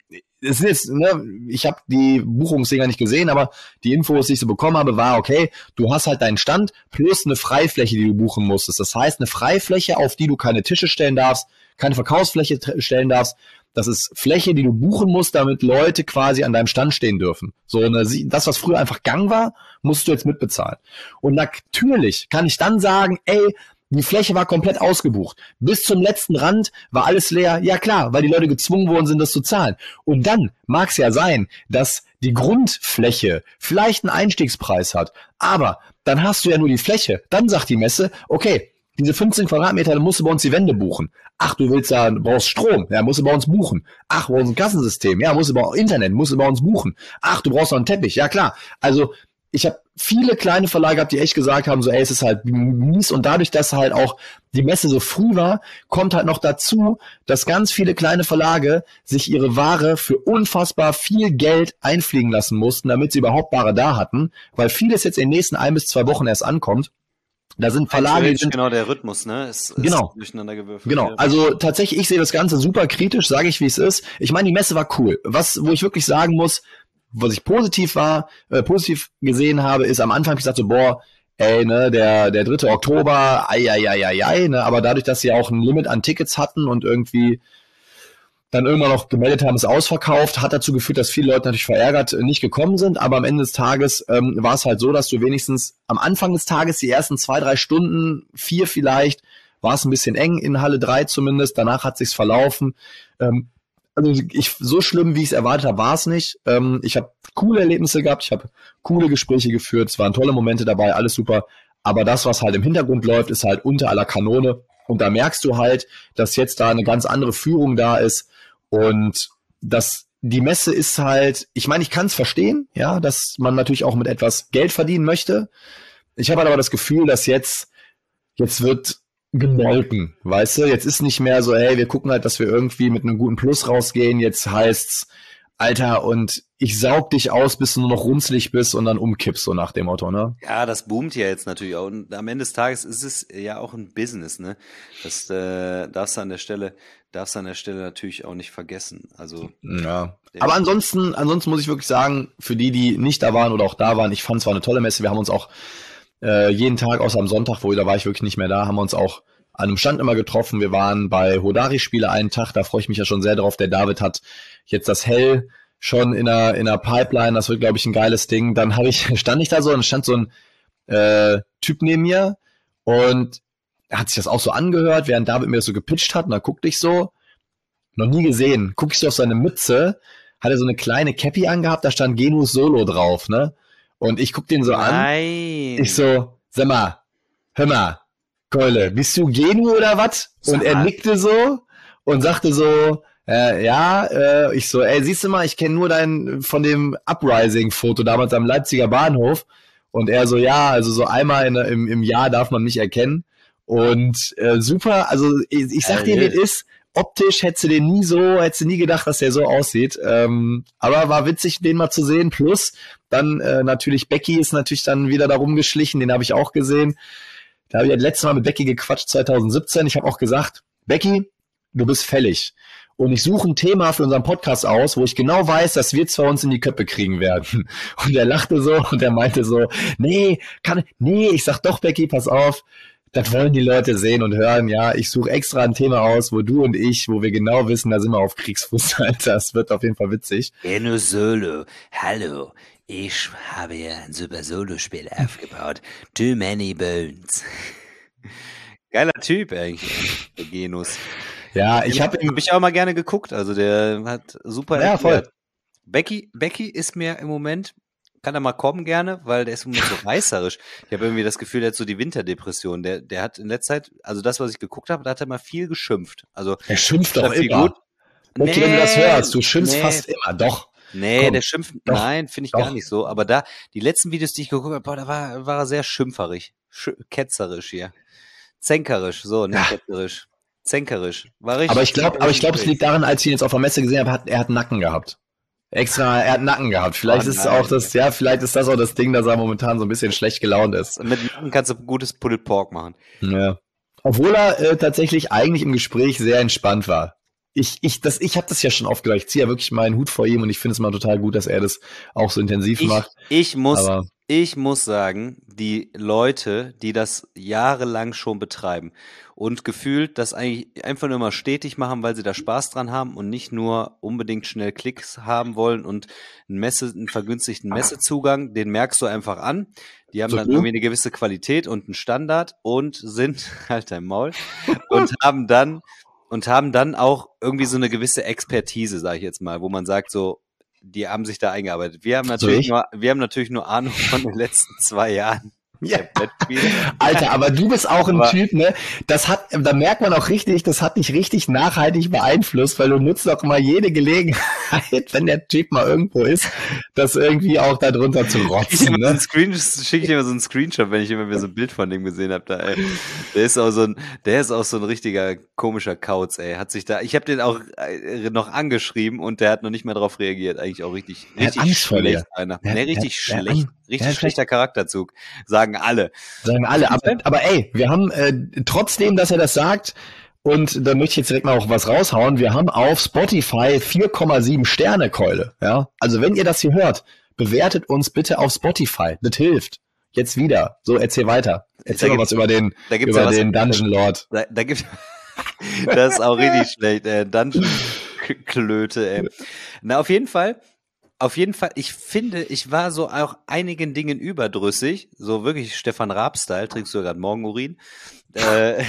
es ist, ne, ich habe die Buchungsdinger nicht gesehen, aber die Infos, die ich so bekommen habe, war, okay, du hast halt deinen Stand plus eine Freifläche, die du buchen musstest. Das heißt, eine Freifläche, auf die du keine Tische stellen darfst, keine Verkaufsfläche t- stellen darfst. Das ist Fläche, die du buchen musst, damit Leute quasi an deinem Stand stehen dürfen. So eine, das, was früher einfach Gang war, musst du jetzt mitbezahlen. Und natürlich kann ich dann sagen, ey, die Fläche war komplett ausgebucht. Bis zum letzten Rand war alles leer. Ja klar, weil die Leute gezwungen worden sind, das zu zahlen. Und dann mag es ja sein, dass die Grundfläche vielleicht einen Einstiegspreis hat. Aber dann hast du ja nur die Fläche. Dann sagt die Messe, okay, diese fünfzehn Quadratmeter, dann musst du bei uns die Wände buchen. Ach, du willst ja, du brauchst Strom, ja, musst du bei uns buchen. Ach, du brauchst ein Kassensystem, ja, musst du bei Internet, musst du bei uns buchen. Ach, du brauchst noch einen Teppich, ja klar. Also ich habe viele kleine Verlage gehabt, die echt gesagt haben, so ey, es ist halt mies, und dadurch, dass halt auch die Messe so früh war, kommt halt noch dazu, dass ganz viele kleine Verlage sich ihre Ware für unfassbar viel Geld einfliegen lassen mussten, damit sie überhaupt Ware da hatten, weil vieles jetzt in den nächsten ein bis zwei Wochen erst ankommt. Da sind Verlage, die sind, genau der Rhythmus, ne? Es, genau, ist durcheinander gewürfelt. Genau. Also tatsächlich, ich sehe das Ganze super kritisch, sage ich, wie es ist. Ich meine, die Messe war cool. Was, wo ich wirklich sagen muss, was ich positiv war, äh, positiv gesehen habe, ist am Anfang, ich gesagt so, boah, ey, ne, der der dritte Oktober, ei, ei, ei, ei, ei, ne, aber dadurch, dass sie auch ein Limit an Tickets hatten und irgendwie dann irgendwann noch gemeldet haben, es ausverkauft, hat dazu geführt, dass viele Leute natürlich verärgert nicht gekommen sind, aber am Ende des Tages ähm, war es halt so, dass du wenigstens am Anfang des Tages, die ersten zwei, drei Stunden, vier vielleicht, war es ein bisschen eng, in Halle drei zumindest, danach hat sich's verlaufen. Ähm, also ich, so schlimm, wie ich es erwartet habe, war es nicht. Ähm, ich habe coole Erlebnisse gehabt, ich habe coole Gespräche geführt, es waren tolle Momente dabei, alles super, aber das, was halt im Hintergrund läuft, ist halt unter aller Kanone, und da merkst du halt, dass jetzt da eine ganz andere Führung da ist. Und das, die Messe ist halt, ich meine, ich kann es verstehen, ja, dass man natürlich auch mit etwas Geld verdienen möchte. Ich habe halt aber das Gefühl, dass jetzt, jetzt wird gemolken, weißt du? Jetzt ist nicht mehr so, hey, wir gucken halt, dass wir irgendwie mit einem guten Plus rausgehen. Jetzt heißt's, Alter, und ich saug dich aus, bis du nur noch runzlig bist und dann umkippst, so nach dem Motto, ne? Ja, das boomt ja jetzt natürlich auch. Und am Ende des Tages ist es ja auch ein Business, ne? Das äh, darfst du an der Stelle, darfst du an der Stelle natürlich auch nicht vergessen. Also ja. Aber ansonsten, ansonsten muss ich wirklich sagen, für die, die nicht da waren oder auch da waren, ich fand es war eine tolle Messe. Wir haben uns auch äh, jeden Tag, außer am Sonntag, wo da war ich wirklich nicht mehr da, haben wir uns auch an einem Stand immer getroffen. Wir waren bei Hodari-Spiele einen Tag, da freue ich mich ja schon sehr drauf. Der David hat jetzt das Hell schon in der in der Pipeline, das wird, glaube ich, ein geiles Ding. Dann habe ich stand ich da so und stand so ein äh, Typ neben mir und er hat sich das auch so angehört, während David mir das so gepitcht hat, und dann guckte ich so, noch nie gesehen, guck ich so auf seine Mütze, hat er so eine kleine Cappy angehabt, da stand Genus Solo drauf, ne? Und ich guck den so an, Nein. ich so, sag mal, hör mal, Keule, bist du Genu oder was? Und er nickte so und sagte so, äh, ja, äh, ich so, ey, siehst du mal, ich kenne nur dein von dem Uprising-Foto damals am Leipziger Bahnhof. Und er so, ja, also so einmal in, im, im Jahr darf man mich erkennen. Und äh, super, also ich, ich sag dir, wie es ist. optisch hättest du den nie so, hättest du nie gedacht, dass der so aussieht. Ähm, aber war witzig, den mal zu sehen. Plus dann äh, natürlich Becky ist natürlich dann wieder da rumgeschlichen, den habe ich auch gesehen. Da habe ich das letzte Mal mit Becky gequatscht, zwanzig siebzehn. Ich habe auch gesagt, Becky, du bist fällig. Und ich suche ein Thema für unseren Podcast aus, wo ich genau weiß, dass wir zwar uns in die Köpfe kriegen werden. Und er lachte so und er meinte so, nee, kann, nee, ich sag doch, Becky, pass auf, das wollen die Leute sehen und hören. Ja, ich suche extra ein Thema aus, wo du und ich, wo wir genau wissen, da sind wir auf Kriegsfuß, Alter. Das wird auf jeden Fall witzig. Benno Solo, hallo, ich habe hier ein super Solo-Spiel aufgebaut. Too many bones. Geiler Typ eigentlich, der Genus. Ja, ich habe hab ich auch mal gerne geguckt, also der hat super ja, erklärt. voll. Becky, Becky ist mir im Moment, kann er mal kommen gerne, weil der ist im Moment so reißerisch. Ich habe irgendwie das Gefühl, der hat so die Winterdepression. Der, der hat in letzter Zeit, also das, was ich geguckt habe, da hat er mal viel geschimpft. Also er schimpft doch viel immer. Gut. Okay, Nee, wenn du das hörst, du schimpfst nee. fast immer, doch. Nee, Komm, der schimpft, doch, nein, finde ich doch. gar nicht so. Aber da, die letzten Videos, die ich geguckt habe, boah, da war, war er sehr schimpferig. Sch ketzerisch hier. Zänkerisch, so, nicht Ja. ketzerisch. Zänkerisch. War richtig. Aber ich glaube, aber ich glaube, es liegt daran, als ich ihn jetzt auf der Messe gesehen habe, hat, er hat Nacken gehabt. Extra, er hat Nacken gehabt. Vielleicht Oh ist es nein. auch das, ja, vielleicht ist das auch das Ding, dass er momentan so ein bisschen schlecht gelaunt ist. Mit Nacken kannst du gutes Pulled Pork machen. Ja. Obwohl er äh, tatsächlich eigentlich im Gespräch sehr entspannt war. Ich, ich, das, ich habe das ja schon oft gesagt. Ich ziehe ja wirklich meinen Hut vor ihm und ich finde es mal total gut, dass er das auch so intensiv Ich, macht. ich muss, Aber ich muss sagen, die Leute, die das jahrelang schon betreiben und gefühlt das eigentlich einfach nur mal stetig machen, weil sie da Spaß dran haben und nicht nur unbedingt schnell Klicks haben wollen und einen, Messe, einen vergünstigten Messezugang, den merkst du einfach an. Die haben So dann du? irgendwie eine gewisse Qualität und einen Standard und sind, halt dein Maul, und haben dann, und haben dann auch irgendwie so eine gewisse Expertise, sage ich jetzt mal, wo man sagt so, die haben sich da eingearbeitet. Wir haben natürlich ich? nur, wir haben natürlich nur Ahnung von den letzten zwei Jahren. Ja. der Brettspiele. Alter, aber du bist auch ein Aber- Typ, ne? Das hat, da merkt man auch richtig, das hat dich richtig nachhaltig beeinflusst, weil du nutzt auch mal jede Gelegenheit, wenn der Typ mal irgendwo ist, das irgendwie auch da drunter zu Ich rotzen, immer so einen ne? Screen, schicke ich immer so einen Screenshot, wenn ich immer wieder so ein Bild von dem gesehen habe. Da, ey. Der ist auch so ein, der ist auch so ein richtiger komischer Kauz, ey. Hat sich da, ich habe den auch äh, noch angeschrieben und der hat noch nicht mehr drauf reagiert. Eigentlich auch richtig, Er hat richtig Angst vor schlecht. dir. Einer. Der- Nee, der- richtig der hat schlecht, Angst. richtig Der hat schlechter Charakterzug, sagen alle. Sagen alle, aber, aber ey, wir haben äh, trotzdem, dass er das sagt, und da möchte ich jetzt direkt mal auch was raushauen, wir haben auf Spotify vier Komma sieben Sterne Keule, ja? Also wenn ihr das hier hört, bewertet uns bitte auf Spotify, das hilft. Jetzt wieder, so erzähl weiter. Erzähl Da mal was gibt's- über den, Da gibt's über ja was, den Dungeon Lord. Da, da gibt das ist auch richtig schlecht, äh, Dungeon-Klöte, ey. Na, auf jeden Fall, auf jeden Fall, ich finde, ich war so auch einigen Dingen überdrüssig, so wirklich Stefan Raab-Style, trinkst du gerade Morgenurin, äh,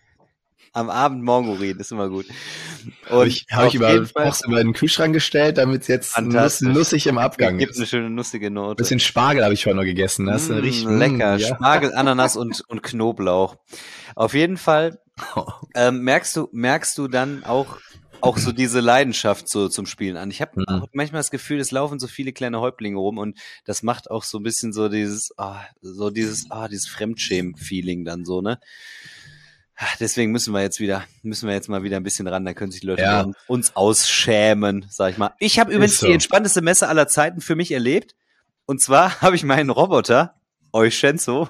am Abend Morgenurin, ist immer gut. Habe ich, hab auf ich über, jeden Fall- auch über den Kühlschrank gestellt, damit es jetzt nuss, Fantastisch. nussig im Abgang gibt ist. eine schöne nussige Note. Bisschen Spargel habe ich heute noch gegessen. Das ist Mm, richtig lecker. mm, ja. Spargel, Ananas und, und Knoblauch. Auf jeden Fall ähm, merkst du, merkst du dann auch, auch so diese Leidenschaft so zum Spielen an. Ich habe Mhm. auch manchmal das Gefühl, es laufen so viele kleine Häuptlinge rum und das macht auch so ein bisschen so dieses, ah, so dieses, ah, dieses Fremdschämen-Feeling dann so, ne? Ah, deswegen müssen wir jetzt wieder, müssen wir jetzt mal wieder ein bisschen ran, dann können sich die Leute Ja. uns- uns ausschämen, sag ich mal. Ich habe übrigens so. die entspannteste Messe aller Zeiten für mich erlebt. Und zwar habe ich meinen Roboter, Eushenzo,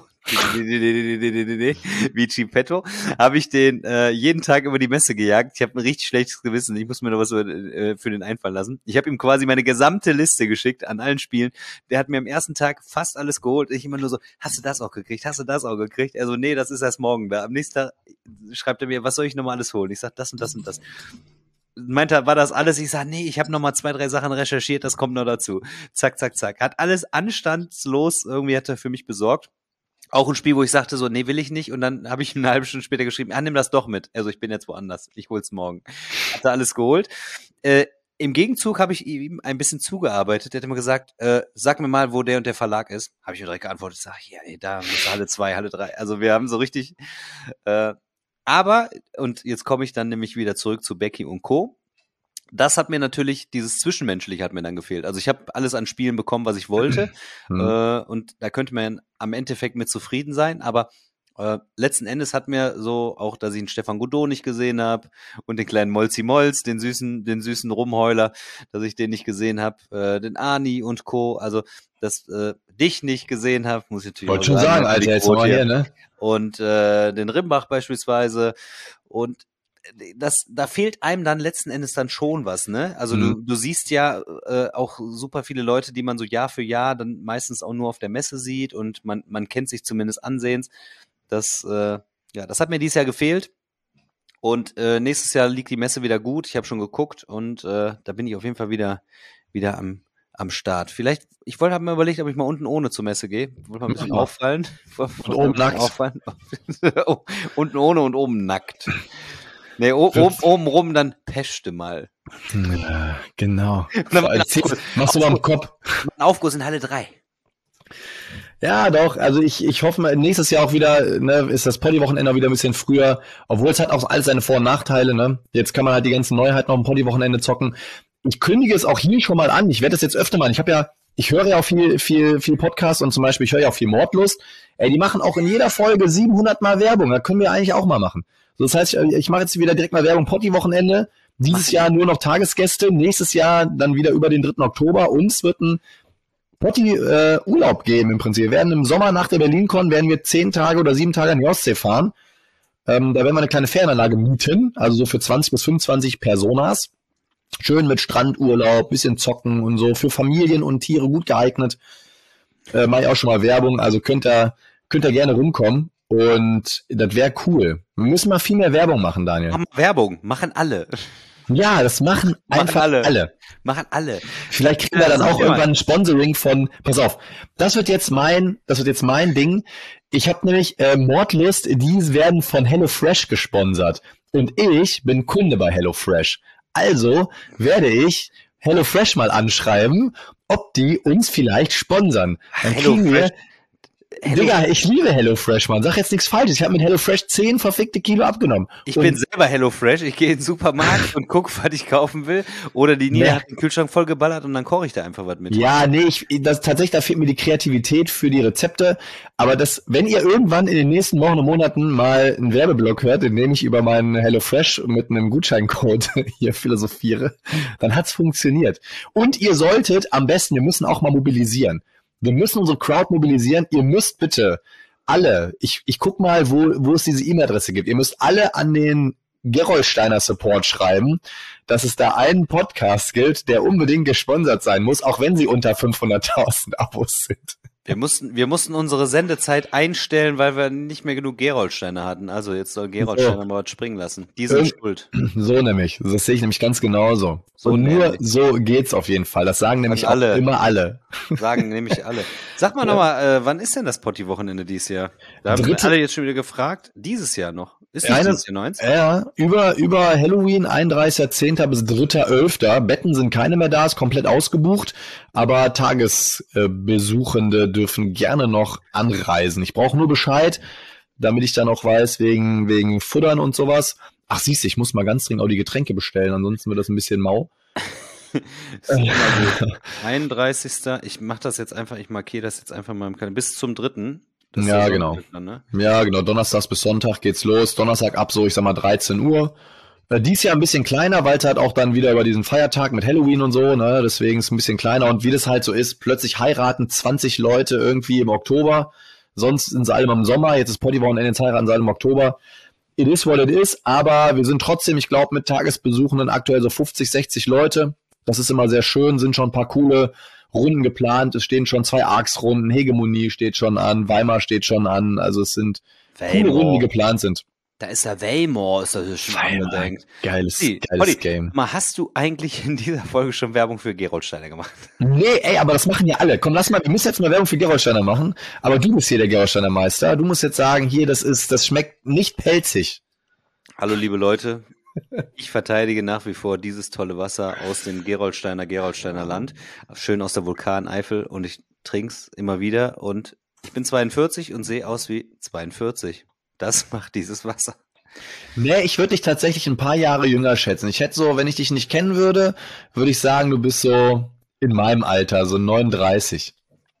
wie Geppetto, habe ich den äh, jeden Tag über die Messe gejagt. Ich habe ein richtig schlechtes Gewissen. Ich muss mir noch was äh, für den einfallen lassen. Ich habe ihm quasi meine gesamte Liste geschickt an allen Spielen. Der hat mir am ersten Tag fast alles geholt. Ich immer nur so, hast du das auch gekriegt? Hast du das auch gekriegt? Er so, nee, das ist erst morgen da. Am nächsten Tag schreibt er mir, was soll ich nochmal alles holen? Ich sag, das und das und das. Meinte er, war das alles? Ich sag, nee, ich habe noch mal zwei, drei Sachen recherchiert, das kommt noch dazu. Zack, zack, zack. Hat alles anstandslos irgendwie hat er für mich besorgt. Auch ein Spiel, wo ich sagte so, nee, will ich nicht. Und dann habe ich ihm eine halbe Stunde später geschrieben, ah, nimm das doch mit. Also ich bin jetzt woanders. Ich hol's morgen. Hat er alles geholt. Äh, Im Gegenzug habe ich ihm ein bisschen zugearbeitet. Er hat immer gesagt, äh, sag mir mal, wo der und der Verlag ist. Habe ich mir direkt geantwortet. Sag, ja, ey, da ist Halle zwei, Halle drei. Also wir haben so richtig... Äh, aber, und jetzt komme ich dann nämlich wieder zurück zu Becky und Co., das hat mir natürlich, dieses Zwischenmenschliche hat mir dann gefehlt. Also ich habe alles an Spielen bekommen, was ich wollte. Mhm. äh, und da könnte man am Endeffekt mit zufrieden sein. Aber Äh, letzten Endes hat mir so, auch dass ich den Stefan Godot nicht gesehen habe und den kleinen Molzi Molz, den süßen, den süßen Rumheuler, dass ich den nicht gesehen habe, äh, den Ani und Co., also dass äh, dich nicht gesehen habe, muss ich natürlich Wollte auch schon sagen, Alter, jetzt mal hier, ne? Und äh, den Rimbach beispielsweise und das, da fehlt einem dann letzten Endes dann schon was, ne? Also mhm. du, du siehst ja äh, auch super viele Leute, die man so Jahr für Jahr dann meistens auch nur auf der Messe sieht und man, man kennt sich zumindest ansehens. Das, äh, ja, das hat mir dieses Jahr gefehlt und äh, nächstes Jahr liegt die Messe wieder gut. Ich habe schon geguckt und äh, da bin ich auf jeden Fall wieder wieder am am Start. Vielleicht, ich wollte, habe mir überlegt, ob ich mal unten ohne zur Messe gehe. Wollte mal ein bisschen ja. auffallen. Und oben nackt. Auffallen. Unten ohne und oben nackt. Nee, o- oben, oben rum dann Pechte mal. Ja, genau. Aufguss, machst du mal im Kopf. Ein Aufguss in Halle drei. Ja, doch. Also ich, ich hoffe mal, nächstes Jahr auch wieder, ne, ist das Poddy-Wochenende wieder ein bisschen früher. Obwohl es hat auch alles seine Vor- und Nachteile, ne. Jetzt kann man halt die ganzen Neuheiten auf dem Poddy-Wochenende zocken. Ich kündige es auch hier schon mal an. Ich werde das jetzt öfter machen. Ich habe ja, ich höre ja auch viel, viel, viel Podcast und zum Beispiel, ich höre ja auch viel Mordlust. Ey, die machen auch in jeder Folge siebenhundert Mal Werbung. Da können wir eigentlich auch mal machen. So, das heißt, ich, ich mache jetzt wieder direkt mal Werbung. Poddy-Wochenende. Dieses Jahr nur noch Tagesgäste. Nächstes Jahr dann wieder über den dritten Oktober. Uns wird ein Potti äh, Urlaub geben im Prinzip. Wir werden im Sommer nach der BerlinCon werden wir zehn Tage oder sieben Tage an die Ostsee fahren. Ähm, da werden wir eine kleine Ferienanlage mieten, also so für zwanzig bis fünfundzwanzig Personas. Schön mit Strandurlaub, bisschen zocken und so, für Familien und Tiere gut geeignet. Äh, mache ich auch schon mal Werbung, also könnt ihr, könnt ihr gerne rumkommen und das wäre cool. Wir müssen mal viel mehr Werbung machen, Daniel. Machen Werbung, machen alle. Ja, das machen, machen einfach alle. alle. Machen alle. Vielleicht kriegen wir dann auch irgendwann ein Sponsoring von, pass auf, das wird jetzt mein, das wird jetzt mein Ding. Ich habe nämlich äh, Mordlust, die werden von HelloFresh gesponsert. Und ich bin Kunde bei HelloFresh. Also werde ich HelloFresh mal anschreiben, ob die uns vielleicht sponsern. Dann kriegen wir... Hello. Digga, ich liebe HelloFresh, Mann. Sag jetzt nichts Falsches. Ich habe mit HelloFresh zehn verfickte Kilo abgenommen. Ich und bin selber HelloFresh. Ich gehe in den Supermarkt und gucke, was ich kaufen will. Oder die Nina nee. hat den Kühlschrank vollgeballert und dann koche ich da einfach was mit. Ja, nee, ich, das, tatsächlich, da fehlt mir die Kreativität für die Rezepte. Aber das, wenn ihr irgendwann in den nächsten Wochen und Monaten mal einen Werbeblock hört, in dem ich über meinen HelloFresh mit einem Gutscheincode hier philosophiere, dann hat's funktioniert. Und ihr solltet am besten, wir müssen auch mal mobilisieren. Wir müssen unsere Crowd mobilisieren. Ihr müsst bitte alle, ich, ich guck mal, wo, wo es diese E-Mail-Adresse gibt. Ihr müsst alle an den Gerolsteiner Support schreiben, dass es da einen Podcast gibt, der unbedingt gesponsert sein muss, auch wenn sie unter fünfhunderttausend Abos sind. Wir mussten, wir mussten unsere Sendezeit einstellen, weil wir nicht mehr genug Gerolsteiner hatten. Also jetzt soll Gerolsteiner so. mal was springen lassen. Die sind Irgend- schuld. So nämlich. Das sehe ich nämlich ganz genauso. So Und nur nämlich. so geht's auf jeden Fall. Das sagen nämlich auch alle. immer alle. Sagen nämlich alle. Sag mal ja. nochmal, äh, wann ist denn das Potti-Wochenende dieses Jahr? Da haben Dritte. alle jetzt schon wieder gefragt. Dieses Jahr noch. Ist nicht dieses Jahr neunzehn? Ja, über, über Halloween, einunddreißigster zehnter bis dritter elfter Betten sind keine mehr da, ist komplett ausgebucht, aber Tagesbesuchende dürfen gerne noch anreisen. Ich brauche nur Bescheid, damit ich dann auch weiß, wegen, wegen Futtern und sowas. Ach, siehst du, ich muss mal ganz dringend auch die Getränke bestellen, ansonsten wird das ein bisschen mau. einunddreißigster Ich mach das jetzt einfach, ich markiere das jetzt einfach mal im Kalender. Bis zum dritten Das ja, so genau. Dann, ne? Ja, genau. Donnerstags bis Sonntag geht's los. Donnerstag ab so, ich sag mal, dreizehn Uhr. Äh, dies Jahr ein bisschen kleiner, weil es halt auch dann wieder über diesen Feiertag mit Halloween und so, ne, deswegen ist es ein bisschen kleiner. Und wie das halt so ist, plötzlich heiraten zwanzig Leute irgendwie im Oktober. Sonst sind sie alle im Sommer. Jetzt ist Potti-Wochenende, jetzt heiraten sie alle im Oktober. It is what it is. Aber wir sind trotzdem, ich glaube, mit Tagesbesuchenden aktuell so fünfzig, sechzig Leute. Das ist immer sehr schön, sind schon ein paar coole Runden geplant, es stehen schon zwei Arx-Runden, Hegemonie steht schon an, Weimar steht schon an, also es sind Weimar. Coole Runden, die geplant sind. Da ist ja Weimar, ist das schon angedenkt. Geiles, hey, geiles Polly, Game. Mal, hast du eigentlich in dieser Folge schon Werbung für Gerolsteiner gemacht? Nee, ey, aber das machen ja alle. Komm, lass mal, wir müssen jetzt mal Werbung für Gerolsteiner machen, aber du bist hier der Gerolsteiner Meister, du musst jetzt sagen, hier, das ist, das schmeckt nicht pelzig. Hallo, liebe Leute. Ich verteidige nach wie vor dieses tolle Wasser aus dem Gerolsteiner, Gerolsteiner Land. Schön aus der Vulkaneifel und ich trink's immer wieder und ich bin zweiundvierzig und sehe aus wie zweiundvierzig. Das macht dieses Wasser. Nee, ich würde dich tatsächlich ein paar Jahre jünger schätzen. Ich hätte so, wenn ich dich nicht kennen würde, würde ich sagen, du bist so in meinem Alter, so neununddreißig.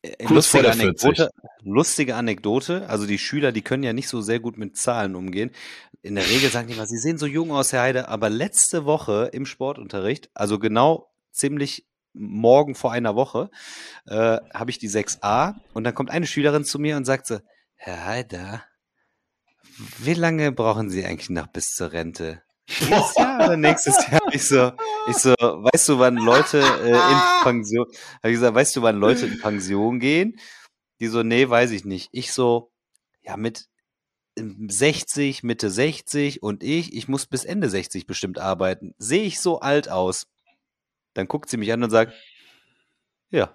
Äh, Kurz vor lustige der Anekdote, lustige Anekdote, also die Schüler, die können ja nicht so sehr gut mit Zahlen umgehen. In der Regel sagen die mal, sie sehen so jung aus, Herr Heide, aber letzte Woche im Sportunterricht, also genau ziemlich morgen vor einer Woche, äh, habe ich die sechs a und dann kommt eine Schülerin zu mir und sagt so, Herr Heider, wie lange brauchen Sie eigentlich noch bis zur Rente? Dieses Jahr oder nächstes Jahr? Ich so, ich so, weißt du, wann Leute äh, in Pension, habe ich gesagt, weißt du, wann Leute in Pension gehen? Die so, nee, weiß ich nicht. Ich so, ja, mit sechzig, Mitte sechzig und ich, ich muss bis Ende sechzig bestimmt arbeiten. Sehe ich so alt aus? Dann guckt sie mich an und sagt, ja.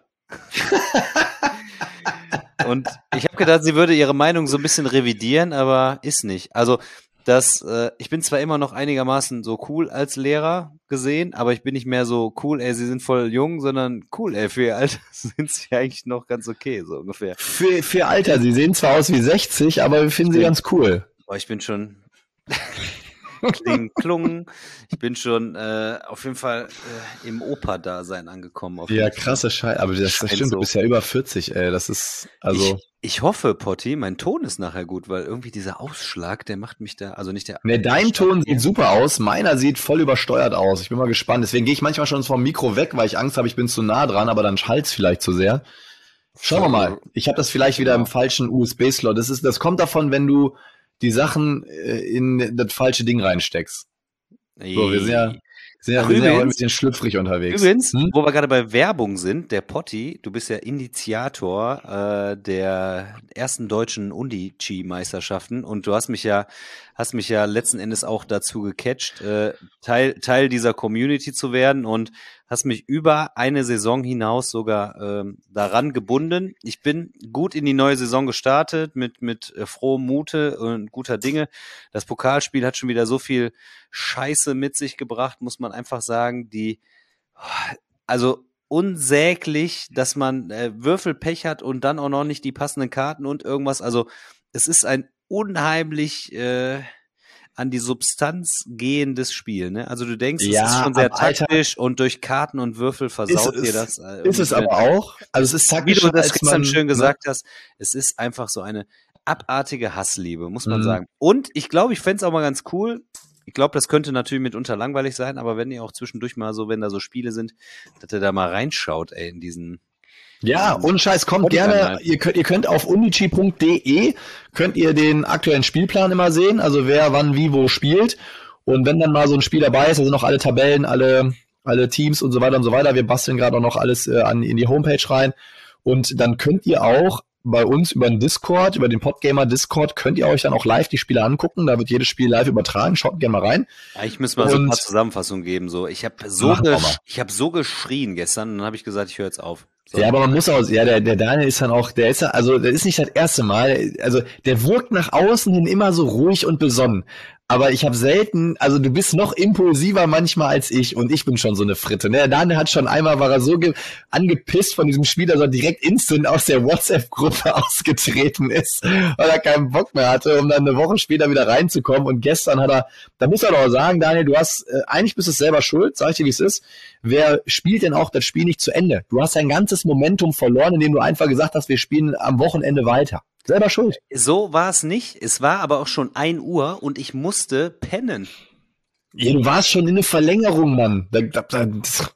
Und ich habe gedacht, sie würde ihre Meinung so ein bisschen revidieren, aber ist nicht. Also das, äh, ich bin zwar immer noch einigermaßen so cool als Lehrer gesehen, aber ich bin nicht mehr so cool, ey, sie sind voll jung, sondern cool, ey, für ihr Alter sind sie eigentlich noch ganz okay, so ungefähr. Für, für ihr Alter, sie sehen zwar aus wie sechzig, aber wir finden sie ganz cool. Boah, ich bin schon Kling, klung. Ich bin schon äh, auf jeden Fall äh, im Opa-Dasein angekommen. Auf Ja, krasse Scheiße. Aber das, das stimmt, du bist ja über vierzig, ey. Das ist, also. Ich, ich hoffe, Potti, mein Ton ist nachher gut, weil irgendwie dieser Ausschlag, der macht mich da, also nicht der. Ne, dein Ton sieht super aus. Meiner sieht voll übersteuert aus. Ich bin mal gespannt. Deswegen gehe ich manchmal schon vom Mikro weg, weil ich Angst habe, ich bin zu nah dran, aber dann schallt's vielleicht zu sehr. Schauen wir mal. Ich habe das vielleicht wieder im falschen U S B-Slot. Das ist, das kommt davon, wenn du die Sachen äh, in das falsche Ding reinsteckst. So, wir sind ja, sind ja, wir sind ja heute ein bisschen schlüpfrig unterwegs. Übrigens, hm? wo wir gerade bei Werbung sind, der Potti, du bist ja Initiator äh, der ersten deutschen Undi-Chi-Meisterschaften und du hast mich ja, hast mich ja letzten Endes auch dazu gecatcht, äh, Teil, Teil dieser Community zu werden und hast mich über eine Saison hinaus sogar ähm, daran gebunden. Ich bin gut in die neue Saison gestartet mit mit äh, frohem Mute und guter Dinge. Das Pokalspiel hat schon wieder so viel Scheiße mit sich gebracht, muss man einfach sagen. Die, also unsäglich, dass man äh, Würfelpech hat und dann auch noch nicht die passenden Karten und irgendwas. Also es ist ein unheimlich äh, an die Substanz gehendes Spiel, ne? Also du denkst, ja, es ist schon sehr Alter, taktisch und durch Karten und Würfel versaut dir das. Äh, ist es aber auch. Also es ist taktisch, wie du das als gestern man, schön gesagt ne? hast, es ist einfach so eine abartige Hassliebe, muss man Mhm. sagen. Und ich glaube, ich fände es auch mal ganz cool. Ich glaube, das könnte natürlich mitunter langweilig sein, aber wenn ihr auch zwischendurch mal so, wenn da so Spiele sind, dass ihr da mal reinschaut, ey, in diesen. Ja, und Scheiß, kommt gerne, ihr könnt, ihr könnt auf unichi punkt de könnt ihr den aktuellen Spielplan immer sehen, also wer wann wie wo spielt. Und wenn dann mal so ein Spiel dabei ist, also noch alle Tabellen, alle, alle Teams und so weiter und so weiter, wir basteln gerade auch noch alles äh, an, in die Homepage rein. Und dann könnt ihr auch bei uns über den Discord, über den Podgamer Discord, könnt ihr euch dann auch live die Spiele angucken. Da wird jedes Spiel live übertragen. Schaut gerne mal rein. Ja, ich muss mal so ein paar Zusammenfassungen geben. So, ich habe so, gesch- ich habe so geschrien gestern, und dann habe ich gesagt, ich höre jetzt auf. So. Ja, aber man muss auch, ja, der, der Daniel ist dann auch, der ist ja, also, der ist nicht das erste Mal, also, der wirkt nach außen hin immer so ruhig und besonnen. Aber ich habe selten, also du bist noch impulsiver manchmal als ich und ich bin schon so eine Fritte. Ne? Der Daniel hat schon einmal, war er so ge- angepisst von diesem Spiel, dass er direkt instant aus der WhatsApp-Gruppe ausgetreten ist, weil er keinen Bock mehr hatte, um dann eine Woche später wieder reinzukommen. Und gestern hat er, da muss er doch sagen, Daniel, du hast, äh, eigentlich bist du selber schuld, sag ich dir, wie es ist. Wer spielt denn auch das Spiel nicht zu Ende? Du hast dein ganzes Momentum verloren, indem du einfach gesagt hast, wir spielen am Wochenende weiter. Selber schuld. So war es nicht. Es war aber auch schon ein Uhr und ich musste pennen. Ja, du warst schon in eine Verlängerung, Mann. Da, da, da,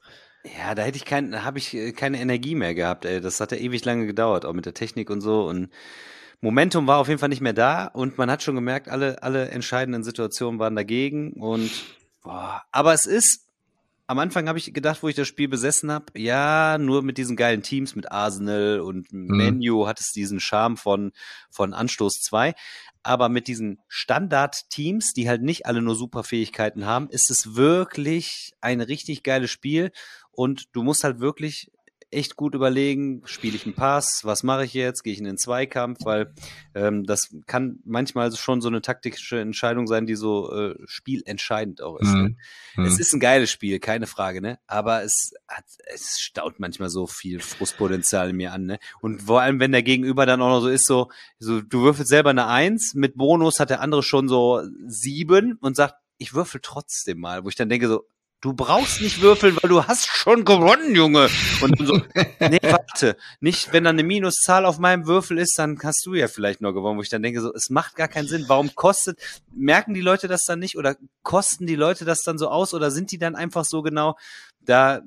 ja, da hätte ich kein, da habe ich keine Energie mehr gehabt, ey. Das hat ja ewig lange gedauert, auch mit der Technik und so. Und Momentum war auf jeden Fall nicht mehr da und man hat schon gemerkt, alle, alle entscheidenden Situationen waren dagegen. Und boah, aber es ist. Am Anfang habe ich gedacht, wo ich das Spiel besessen habe, ja, nur mit diesen geilen Teams, mit Arsenal und mhm. Menu hat es diesen Charme von, von Anstoß zwei. Aber mit diesen Standard-Teams, die halt nicht alle nur Superfähigkeiten haben, ist es wirklich ein richtig geiles Spiel. Und du musst halt wirklich echt gut überlegen, spiele ich einen Pass, was mache ich jetzt, gehe ich in den Zweikampf, weil ähm, das kann manchmal schon so eine taktische Entscheidung sein, die so äh, spielentscheidend auch ist. Mhm. Ne? Es ist ein geiles Spiel, keine Frage, ne? Aber es hat, es staut manchmal so viel Frustpotenzial in mir an, ne? Und vor allem, wenn der Gegenüber dann auch noch so ist, so, so du würfelst selber eine Eins, mit Bonus hat der andere schon so sieben und sagt, ich würfel trotzdem mal, wo ich dann denke so, Du brauchst nicht würfeln, weil du hast schon gewonnen, Junge. Und dann so, nee, warte, nicht, wenn da eine Minuszahl auf meinem Würfel ist, dann hast du ja vielleicht nur gewonnen, wo ich dann denke, so, es macht gar keinen Sinn. Warum kostet, merken die Leute das dann nicht oder kosten die Leute das dann so aus oder sind die dann einfach so genau da?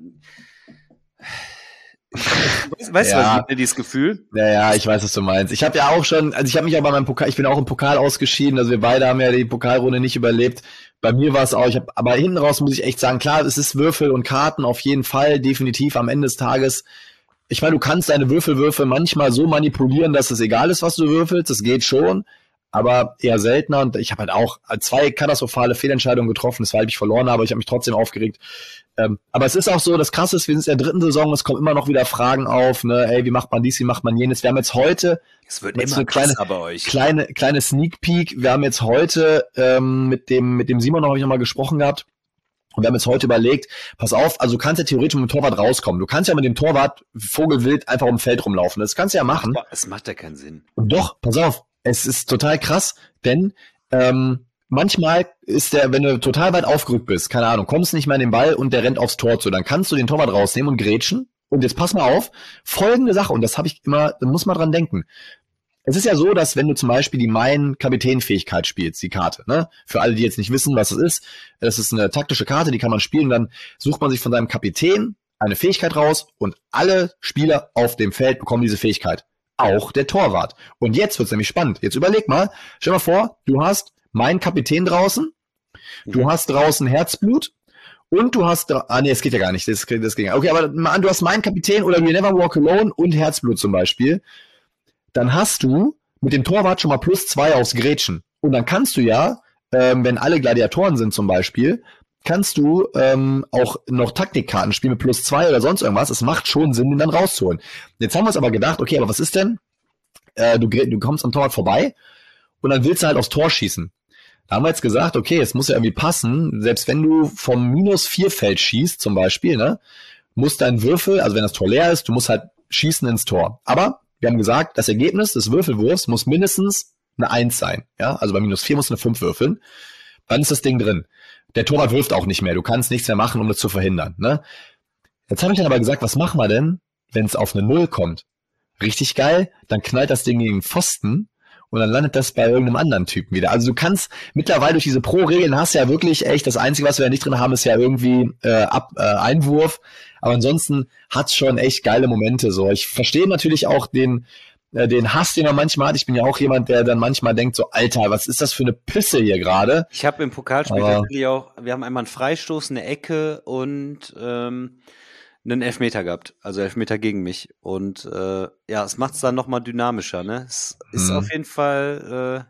Weißt, weißt ja. du, was ich, dieses Gefühl? Ja, ja, ich weiß, was du meinst. Ich habe ja auch schon, also ich habe mich auch bei meinem Pokal, ich bin auch im Pokal ausgeschieden, also wir beide haben ja die Pokalrunde nicht überlebt. Bei mir war es auch, ich habe, aber hinten raus muss ich echt sagen, klar, es ist Würfel und Karten auf jeden Fall, definitiv am Ende des Tages. Ich meine, du kannst deine Würfelwürfe manchmal so manipulieren, dass es egal ist, was du würfelst, das geht schon, aber eher seltener und ich habe halt auch zwei katastrophale Fehlentscheidungen getroffen, weshalb ich verloren habe, ich habe mich trotzdem aufgeregt. Ähm, aber es ist auch so, das Krasse ist, wir sind in der dritten Saison, es kommen immer noch wieder Fragen auf, ne, ey, wie macht man dies, wie macht man jenes? Wir haben jetzt heute, es wird jetzt immer eine kleine, bei euch. kleine, kleine Sneak Peek, wir haben jetzt heute ähm, mit dem mit dem Simon habe ich nochmal gesprochen gehabt und wir haben jetzt heute überlegt, pass auf, also du kannst ja theoretisch mit dem Torwart rauskommen, du kannst ja mit dem Torwart vogelwild einfach um Feld rumlaufen, das kannst du ja machen. Es macht ja keinen Sinn. Und doch, pass auf, es ist total krass, denn ähm, manchmal ist der, wenn du total weit aufgerückt bist, keine Ahnung, kommst nicht mehr an den Ball und der rennt aufs Tor zu, dann kannst du den Torwart rausnehmen und grätschen. Und jetzt pass mal auf, folgende Sache, und das habe ich immer, da muss man dran denken. Es ist ja so, dass wenn du zum Beispiel die Mein-Kapitän-Fähigkeit spielst, die Karte, ne, für alle, die jetzt nicht wissen, was es ist, das ist eine taktische Karte, die kann man spielen, dann sucht man sich von seinem Kapitän eine Fähigkeit raus und alle Spieler auf dem Feld bekommen diese Fähigkeit. Auch der Torwart. Und jetzt wird's nämlich spannend. Jetzt überleg mal, stell mal vor, du hast meinen Kapitän draußen, du mhm. hast draußen Herzblut und du hast, ah nee, das geht ja gar nicht, das, das ging. Okay, aber mal an, du hast meinen Kapitän oder You Never Walk Alone und Herzblut zum Beispiel, dann hast du mit dem Torwart schon mal plus zwei aufs Grätschen. Und dann kannst du ja, ähm, wenn alle Gladiatoren sind zum Beispiel, kannst du ähm, auch noch Taktikkarten spielen mit plus zwei oder sonst irgendwas. Es macht schon Sinn, den dann rauszuholen. Jetzt haben wir uns aber gedacht, okay, aber was ist denn? Äh, du, du kommst am Torwart vorbei und dann willst du halt aufs Tor schießen. Da haben wir jetzt gesagt, okay, es muss ja irgendwie passen. Selbst wenn du vom minus vier Feld schießt zum Beispiel, ne, muss dein Würfel, also wenn das Tor leer ist, du musst halt schießen ins Tor. Aber wir haben gesagt, das Ergebnis des Würfelwurfs muss mindestens eine eins sein. Ja, also bei minus vier musst du eine fünf würfeln. Dann ist das Ding drin. Der Torwart wirft auch nicht mehr. Du kannst nichts mehr machen, um das zu verhindern. Ne? Jetzt habe ich dann aber gesagt, was machen wir denn, wenn es auf eine Null kommt? Richtig geil, dann knallt das Ding gegen den Pfosten und dann landet das bei irgendeinem anderen Typen wieder. Also du kannst mittlerweile durch diese Pro-Regeln hast du ja wirklich echt, das Einzige, was wir ja nicht drin haben, ist ja irgendwie äh, Ab, äh, Einwurf. Aber ansonsten hat's schon echt geile Momente. So, ich verstehe natürlich auch den äh, den Hass, den man manchmal hat. Ich bin ja auch jemand, der dann manchmal denkt so, Alter, was ist das für eine Pisse hier gerade? Ich habe im Pokalspiel tatsächlich auch, wir haben einmal einen Freistoß, eine Ecke und ähm, einen Elfmeter gehabt, also Elfmeter gegen mich. Und äh, ja, es macht es dann nochmal dynamischer, ne? Es ist mhm. auf jeden Fall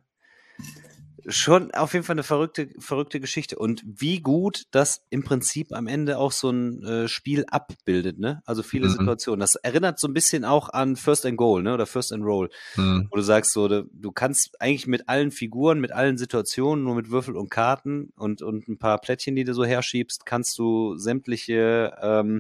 äh, schon auf jeden Fall eine verrückte, verrückte Geschichte. Und wie gut das im Prinzip am Ende auch so ein äh, Spiel abbildet, ne? Also viele mhm. Situationen. Das erinnert so ein bisschen auch an First and Goal, ne? Oder First and Roll. Mhm. Wo du sagst so, du, du kannst eigentlich mit allen Figuren, mit allen Situationen, nur mit Würfel und Karten und, und ein paar Plättchen, die du so herschiebst, kannst du sämtliche ähm,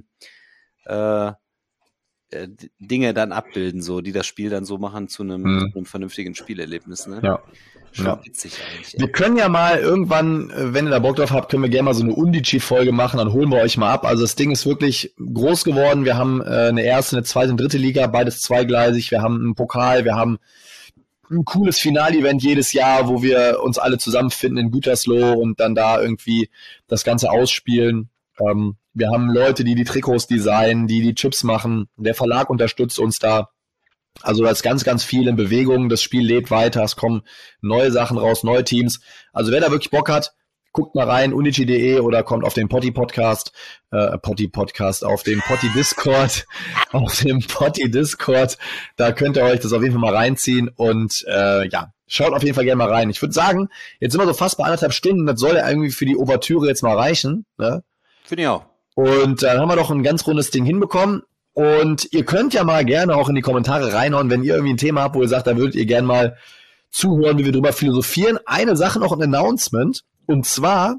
Äh, äh, Dinge dann abbilden, so, die das Spiel dann so machen zu einem, hm. einem vernünftigen Spielerlebnis, ne? Ja. Schon ja. witzig eigentlich. Wir können ja mal irgendwann, wenn ihr da Bock drauf habt, können wir gerne mal so eine Undici-Folge machen, dann holen wir euch mal ab. Also das Ding ist wirklich groß geworden. Wir haben äh, eine erste, eine zweite und dritte Liga, beides zweigleisig. Wir haben einen Pokal, wir haben ein cooles Finale-Event jedes Jahr, wo wir uns alle zusammenfinden in Gütersloh und dann da irgendwie das Ganze ausspielen. Ähm, wir haben Leute, die die Trikots designen, die die Chips machen. Der Verlag unterstützt uns da. Also da ist ganz, ganz viel in Bewegung. Das Spiel lebt weiter. Es kommen neue Sachen raus, neue Teams. Also wer da wirklich Bock hat, guckt mal rein, unici punkt de oder kommt auf den Potti-Podcast, äh, Potti-Podcast, auf den Potti-Discord, auf dem Potti-Discord. Da könnt ihr euch das auf jeden Fall mal reinziehen und äh, ja, schaut auf jeden Fall gerne mal rein. Ich würde sagen, jetzt sind wir so fast bei anderthalb Stunden. Das soll ja irgendwie für die Ouvertüre jetzt mal reichen, ne? Finde ich auch. Und dann haben wir doch ein ganz rundes Ding hinbekommen. Und ihr könnt ja mal gerne auch in die Kommentare reinhauen, wenn ihr irgendwie ein Thema habt, wo ihr sagt, da würdet ihr gerne mal zuhören, wie wir drüber philosophieren. Eine Sache noch, ein Announcement. Und zwar,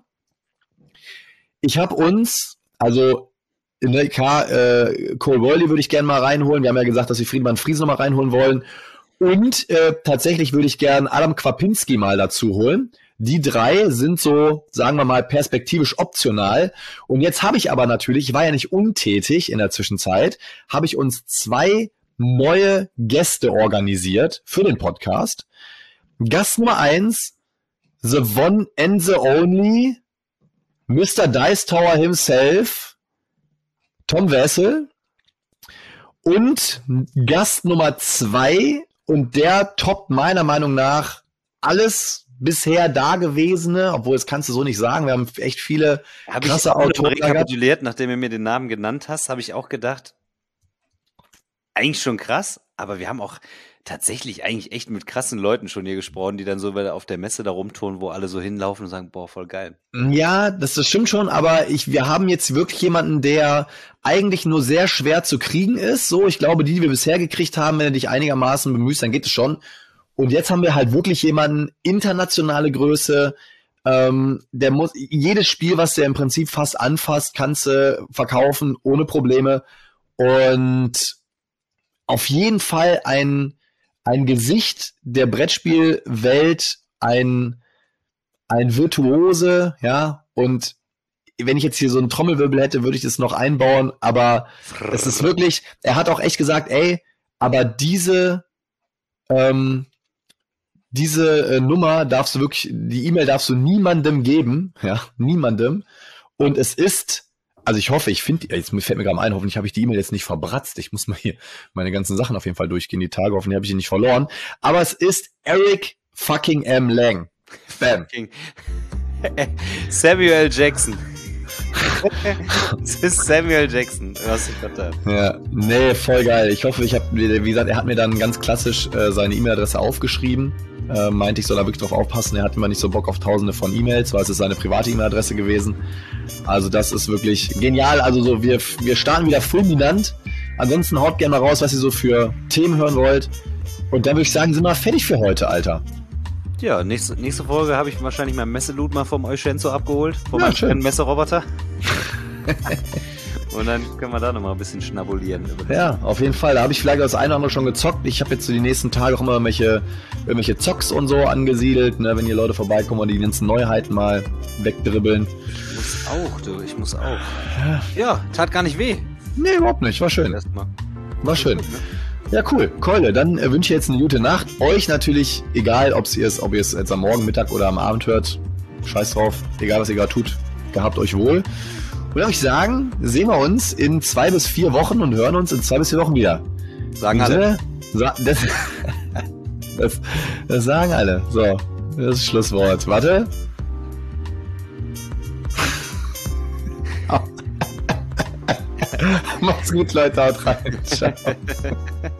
ich habe uns, also in der K, äh, Cole Worley würde ich gerne mal reinholen. Wir haben ja gesagt, dass wir Friedemann Friese noch mal reinholen wollen. Und äh, tatsächlich würde ich gerne Adam Kwapinski mal dazu holen. Die drei sind so, sagen wir mal, perspektivisch optional. Und jetzt habe ich aber natürlich, ich war ja nicht untätig in der Zwischenzeit, habe ich uns zwei neue Gäste organisiert für den Podcast. Gast Nummer eins, the one and the only, Mister Dice Tower himself, Tom Wessel. Und Gast Nummer zwei, und der toppt meiner Meinung nach alles bisher Dagewesene, obwohl das kannst du so nicht sagen, wir haben echt viele hab krasse ich Autoren. Rekapituliert, nachdem du mir den Namen genannt hast, habe ich auch gedacht, eigentlich schon krass, aber wir haben auch tatsächlich eigentlich echt mit krassen Leuten schon hier gesprochen, die dann so auf der Messe da rumtouren, wo alle so hinlaufen und sagen, boah, voll geil. Ja, das, das stimmt schon, aber ich, wir haben jetzt wirklich jemanden, der eigentlich nur sehr schwer zu kriegen ist. So, ich glaube, die, die wir bisher gekriegt haben, wenn du dich einigermaßen bemühst, dann geht es schon. Und jetzt haben wir halt wirklich jemanden, internationale Größe, ähm, der muss, jedes Spiel, was der im Prinzip fast anfasst, kannst du verkaufen ohne Probleme. Und auf jeden Fall ein, ein Gesicht der Brettspielwelt, ein, ein Virtuose, ja, und wenn ich jetzt hier so einen Trommelwirbel hätte, würde ich das noch einbauen, aber es ist wirklich, er hat auch echt gesagt, ey, aber diese, ähm, diese äh, Nummer darfst du wirklich, die E-Mail darfst du niemandem geben, ja, niemandem, und es ist, also ich hoffe, ich finde, jetzt fällt mir gerade ein, hoffentlich habe ich die E-Mail jetzt nicht verbratzt. Ich muss mal hier meine ganzen Sachen auf jeden Fall durchgehen, die Tage, hoffentlich habe ich ihn nicht verloren. Aber es ist Eric fucking M. Lang. Bam. Samuel Jackson. Es ist Samuel Jackson, was ich gerade habe. Ja, nee, voll geil. Ich hoffe, ich habe, wie gesagt, er hat mir dann ganz klassisch äh, seine E-Mail-Adresse aufgeschrieben. Äh, meinte, ich soll da wirklich drauf aufpassen. Er hat immer nicht so Bock auf tausende von E-Mails, weil es ist seine private E-Mail-Adresse gewesen. Also das ist wirklich genial. Also so, wir, wir starten wieder fulminant. Ansonsten haut gerne mal raus, was ihr so für Themen hören wollt. Und dann würde ich sagen, sind wir fertig für heute, Alter. Ja, nächste, nächste Folge habe ich wahrscheinlich mein Messeloot mal vom Euschenzo abgeholt, von Ja, meinem schön. schönen Messeroboter. Und dann können wir da nochmal ein bisschen schnabulieren. Ja, auf jeden Fall. Da habe ich vielleicht das eine oder andere schon gezockt. Ich habe jetzt so die nächsten Tage auch immer irgendwelche, irgendwelche Zocks und so angesiedelt, ne, wenn hier Leute vorbeikommen und die ganzen Neuheiten mal wegdribbeln. Ich muss auch, du, ich muss auch. Ja, tat gar nicht weh. Nee, überhaupt nicht. War schön. Erstmal. War schön. Ja, cool. Keule, dann äh, wünsche ich jetzt eine gute Nacht. Euch natürlich, egal ob ihr es ob ihr es jetzt am Morgen, Mittag oder am Abend hört. Scheiß drauf. Egal, was ihr gerade tut. Gehabt euch wohl. Und dann würde ich sagen, sehen wir uns in zwei bis vier Wochen und hören uns in zwei bis vier Wochen wieder. Sagen alle. Sa- das, das, das sagen alle. So, das ist das Schlusswort. Warte. Macht's gut, Leute. Haut rein. Ciao.